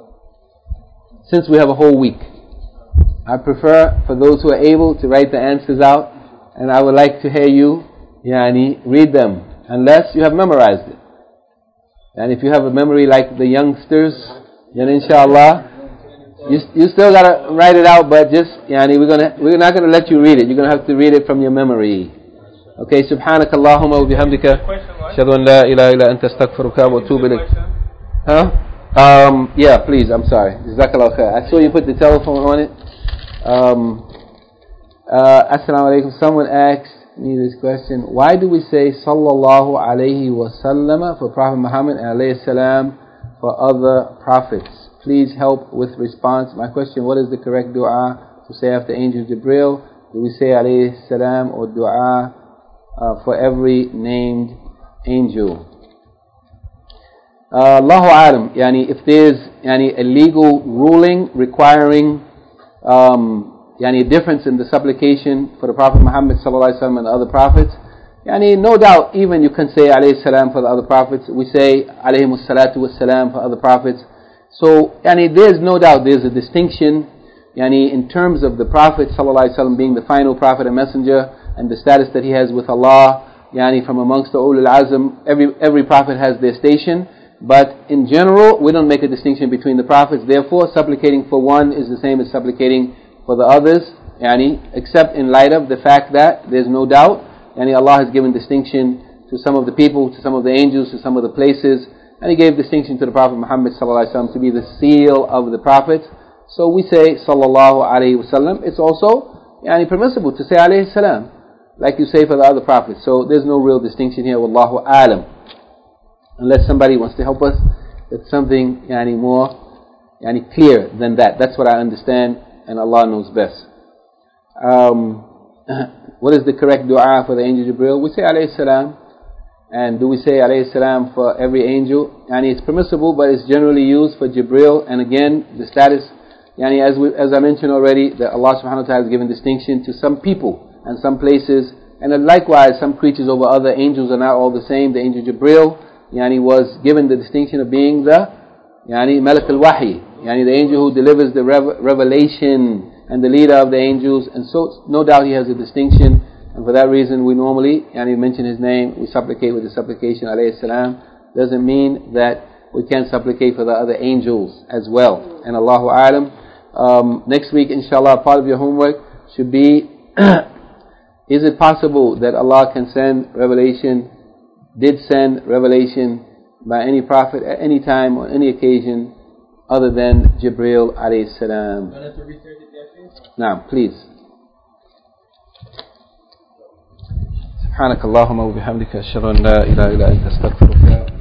since we have a whole week. I prefer for those who are able to write the answers out, and I would like to hear you yani, read them, unless you have memorized it. And if you have a memory like the youngsters, then inshallah, you, you still gotta write it out, but just, yani, we're gonna, we're not gonna let you read it. You're gonna have to read it from your memory. Okay, subhanaka Allahumma wa bihamdika, ashhadu an la ilaha illa anta astaghfiruka wa atubu ilayk. Huh? Um, yeah, please, I'm sorry. Jazakallah khair. I saw you put the telephone on it. Um, uh, Assalamu alaikum. Someone asked me this question. Why do we say sallallahu alayhi wa sallam for Prophet Muhammad and alayhi salam for other prophets? Please help with response. My question, what is the correct dua to say after Angel Jibril? Do we say alayhi salam or dua uh, for every named angel? Uh, Allahu alam, yani if there's yani a legal ruling requiring um, yani a difference in the supplication for the Prophet Muhammad sallallahu alaihi wasallam and the other prophets, yani no doubt even you can say alayhi salam for the other prophets. We say alayhimus salatu was salam for other prophets. So yani there's no doubt there's a distinction yani in terms of the Prophet sallallahu alaihi wasallam being the final prophet and messenger and the status that he has with Allah, yani from amongst the ulul azm. Every every prophet has their station. But in general, we don't make a distinction between the prophets. Therefore, supplicating for one is the same as supplicating for the others, yani, except in light of the fact that there's no doubt, yani Allah has given distinction to some of the people, to some of the angels, to some of the places, and He gave distinction to the Prophet Muhammad sallallahu alaihi wasallam to be the seal of the prophets. So we say sallallahu alaihi wasallam. It's also yani permissible to say alayhi salam, like you say for the other prophets. So there's no real distinction here. Wallahu alam. Unless somebody wants to help us with something yani more yani clear than that. That's what I understand, and Allah knows best. Um, what is the correct dua for the angel Jibril? We say alayhi salam. And do we say alayhi salam for every angel? Yani it's permissible, but it's generally used for Jibril. And again, the status, yani as we, as I mentioned already, that Allah subhanahu wa ta'ala has given distinction to some people and some places. And likewise, some creatures over other angels are not all the same. The angel Jibril, yani was given the distinction of being the yani Malak al-Wahi, yani the angel who delivers the rev- revelation and the leader of the angels, and so no doubt he has a distinction, and for that reason we normally yani mention his name, we supplicate with the supplication alayhi salam. Doesn't mean that we can't supplicate for the other angels as well. And Allahu alam. Um, next week inshallah, part of your homework should be is it possible that Allah can send revelation, did send revelation by any prophet at any time, on any occasion, other than Jibreel alayhi salam. Do I have to research it yet? Now, please. سبحانك اللهم وبحمدك أشهد أن لا إله إلا أنت أستغفرك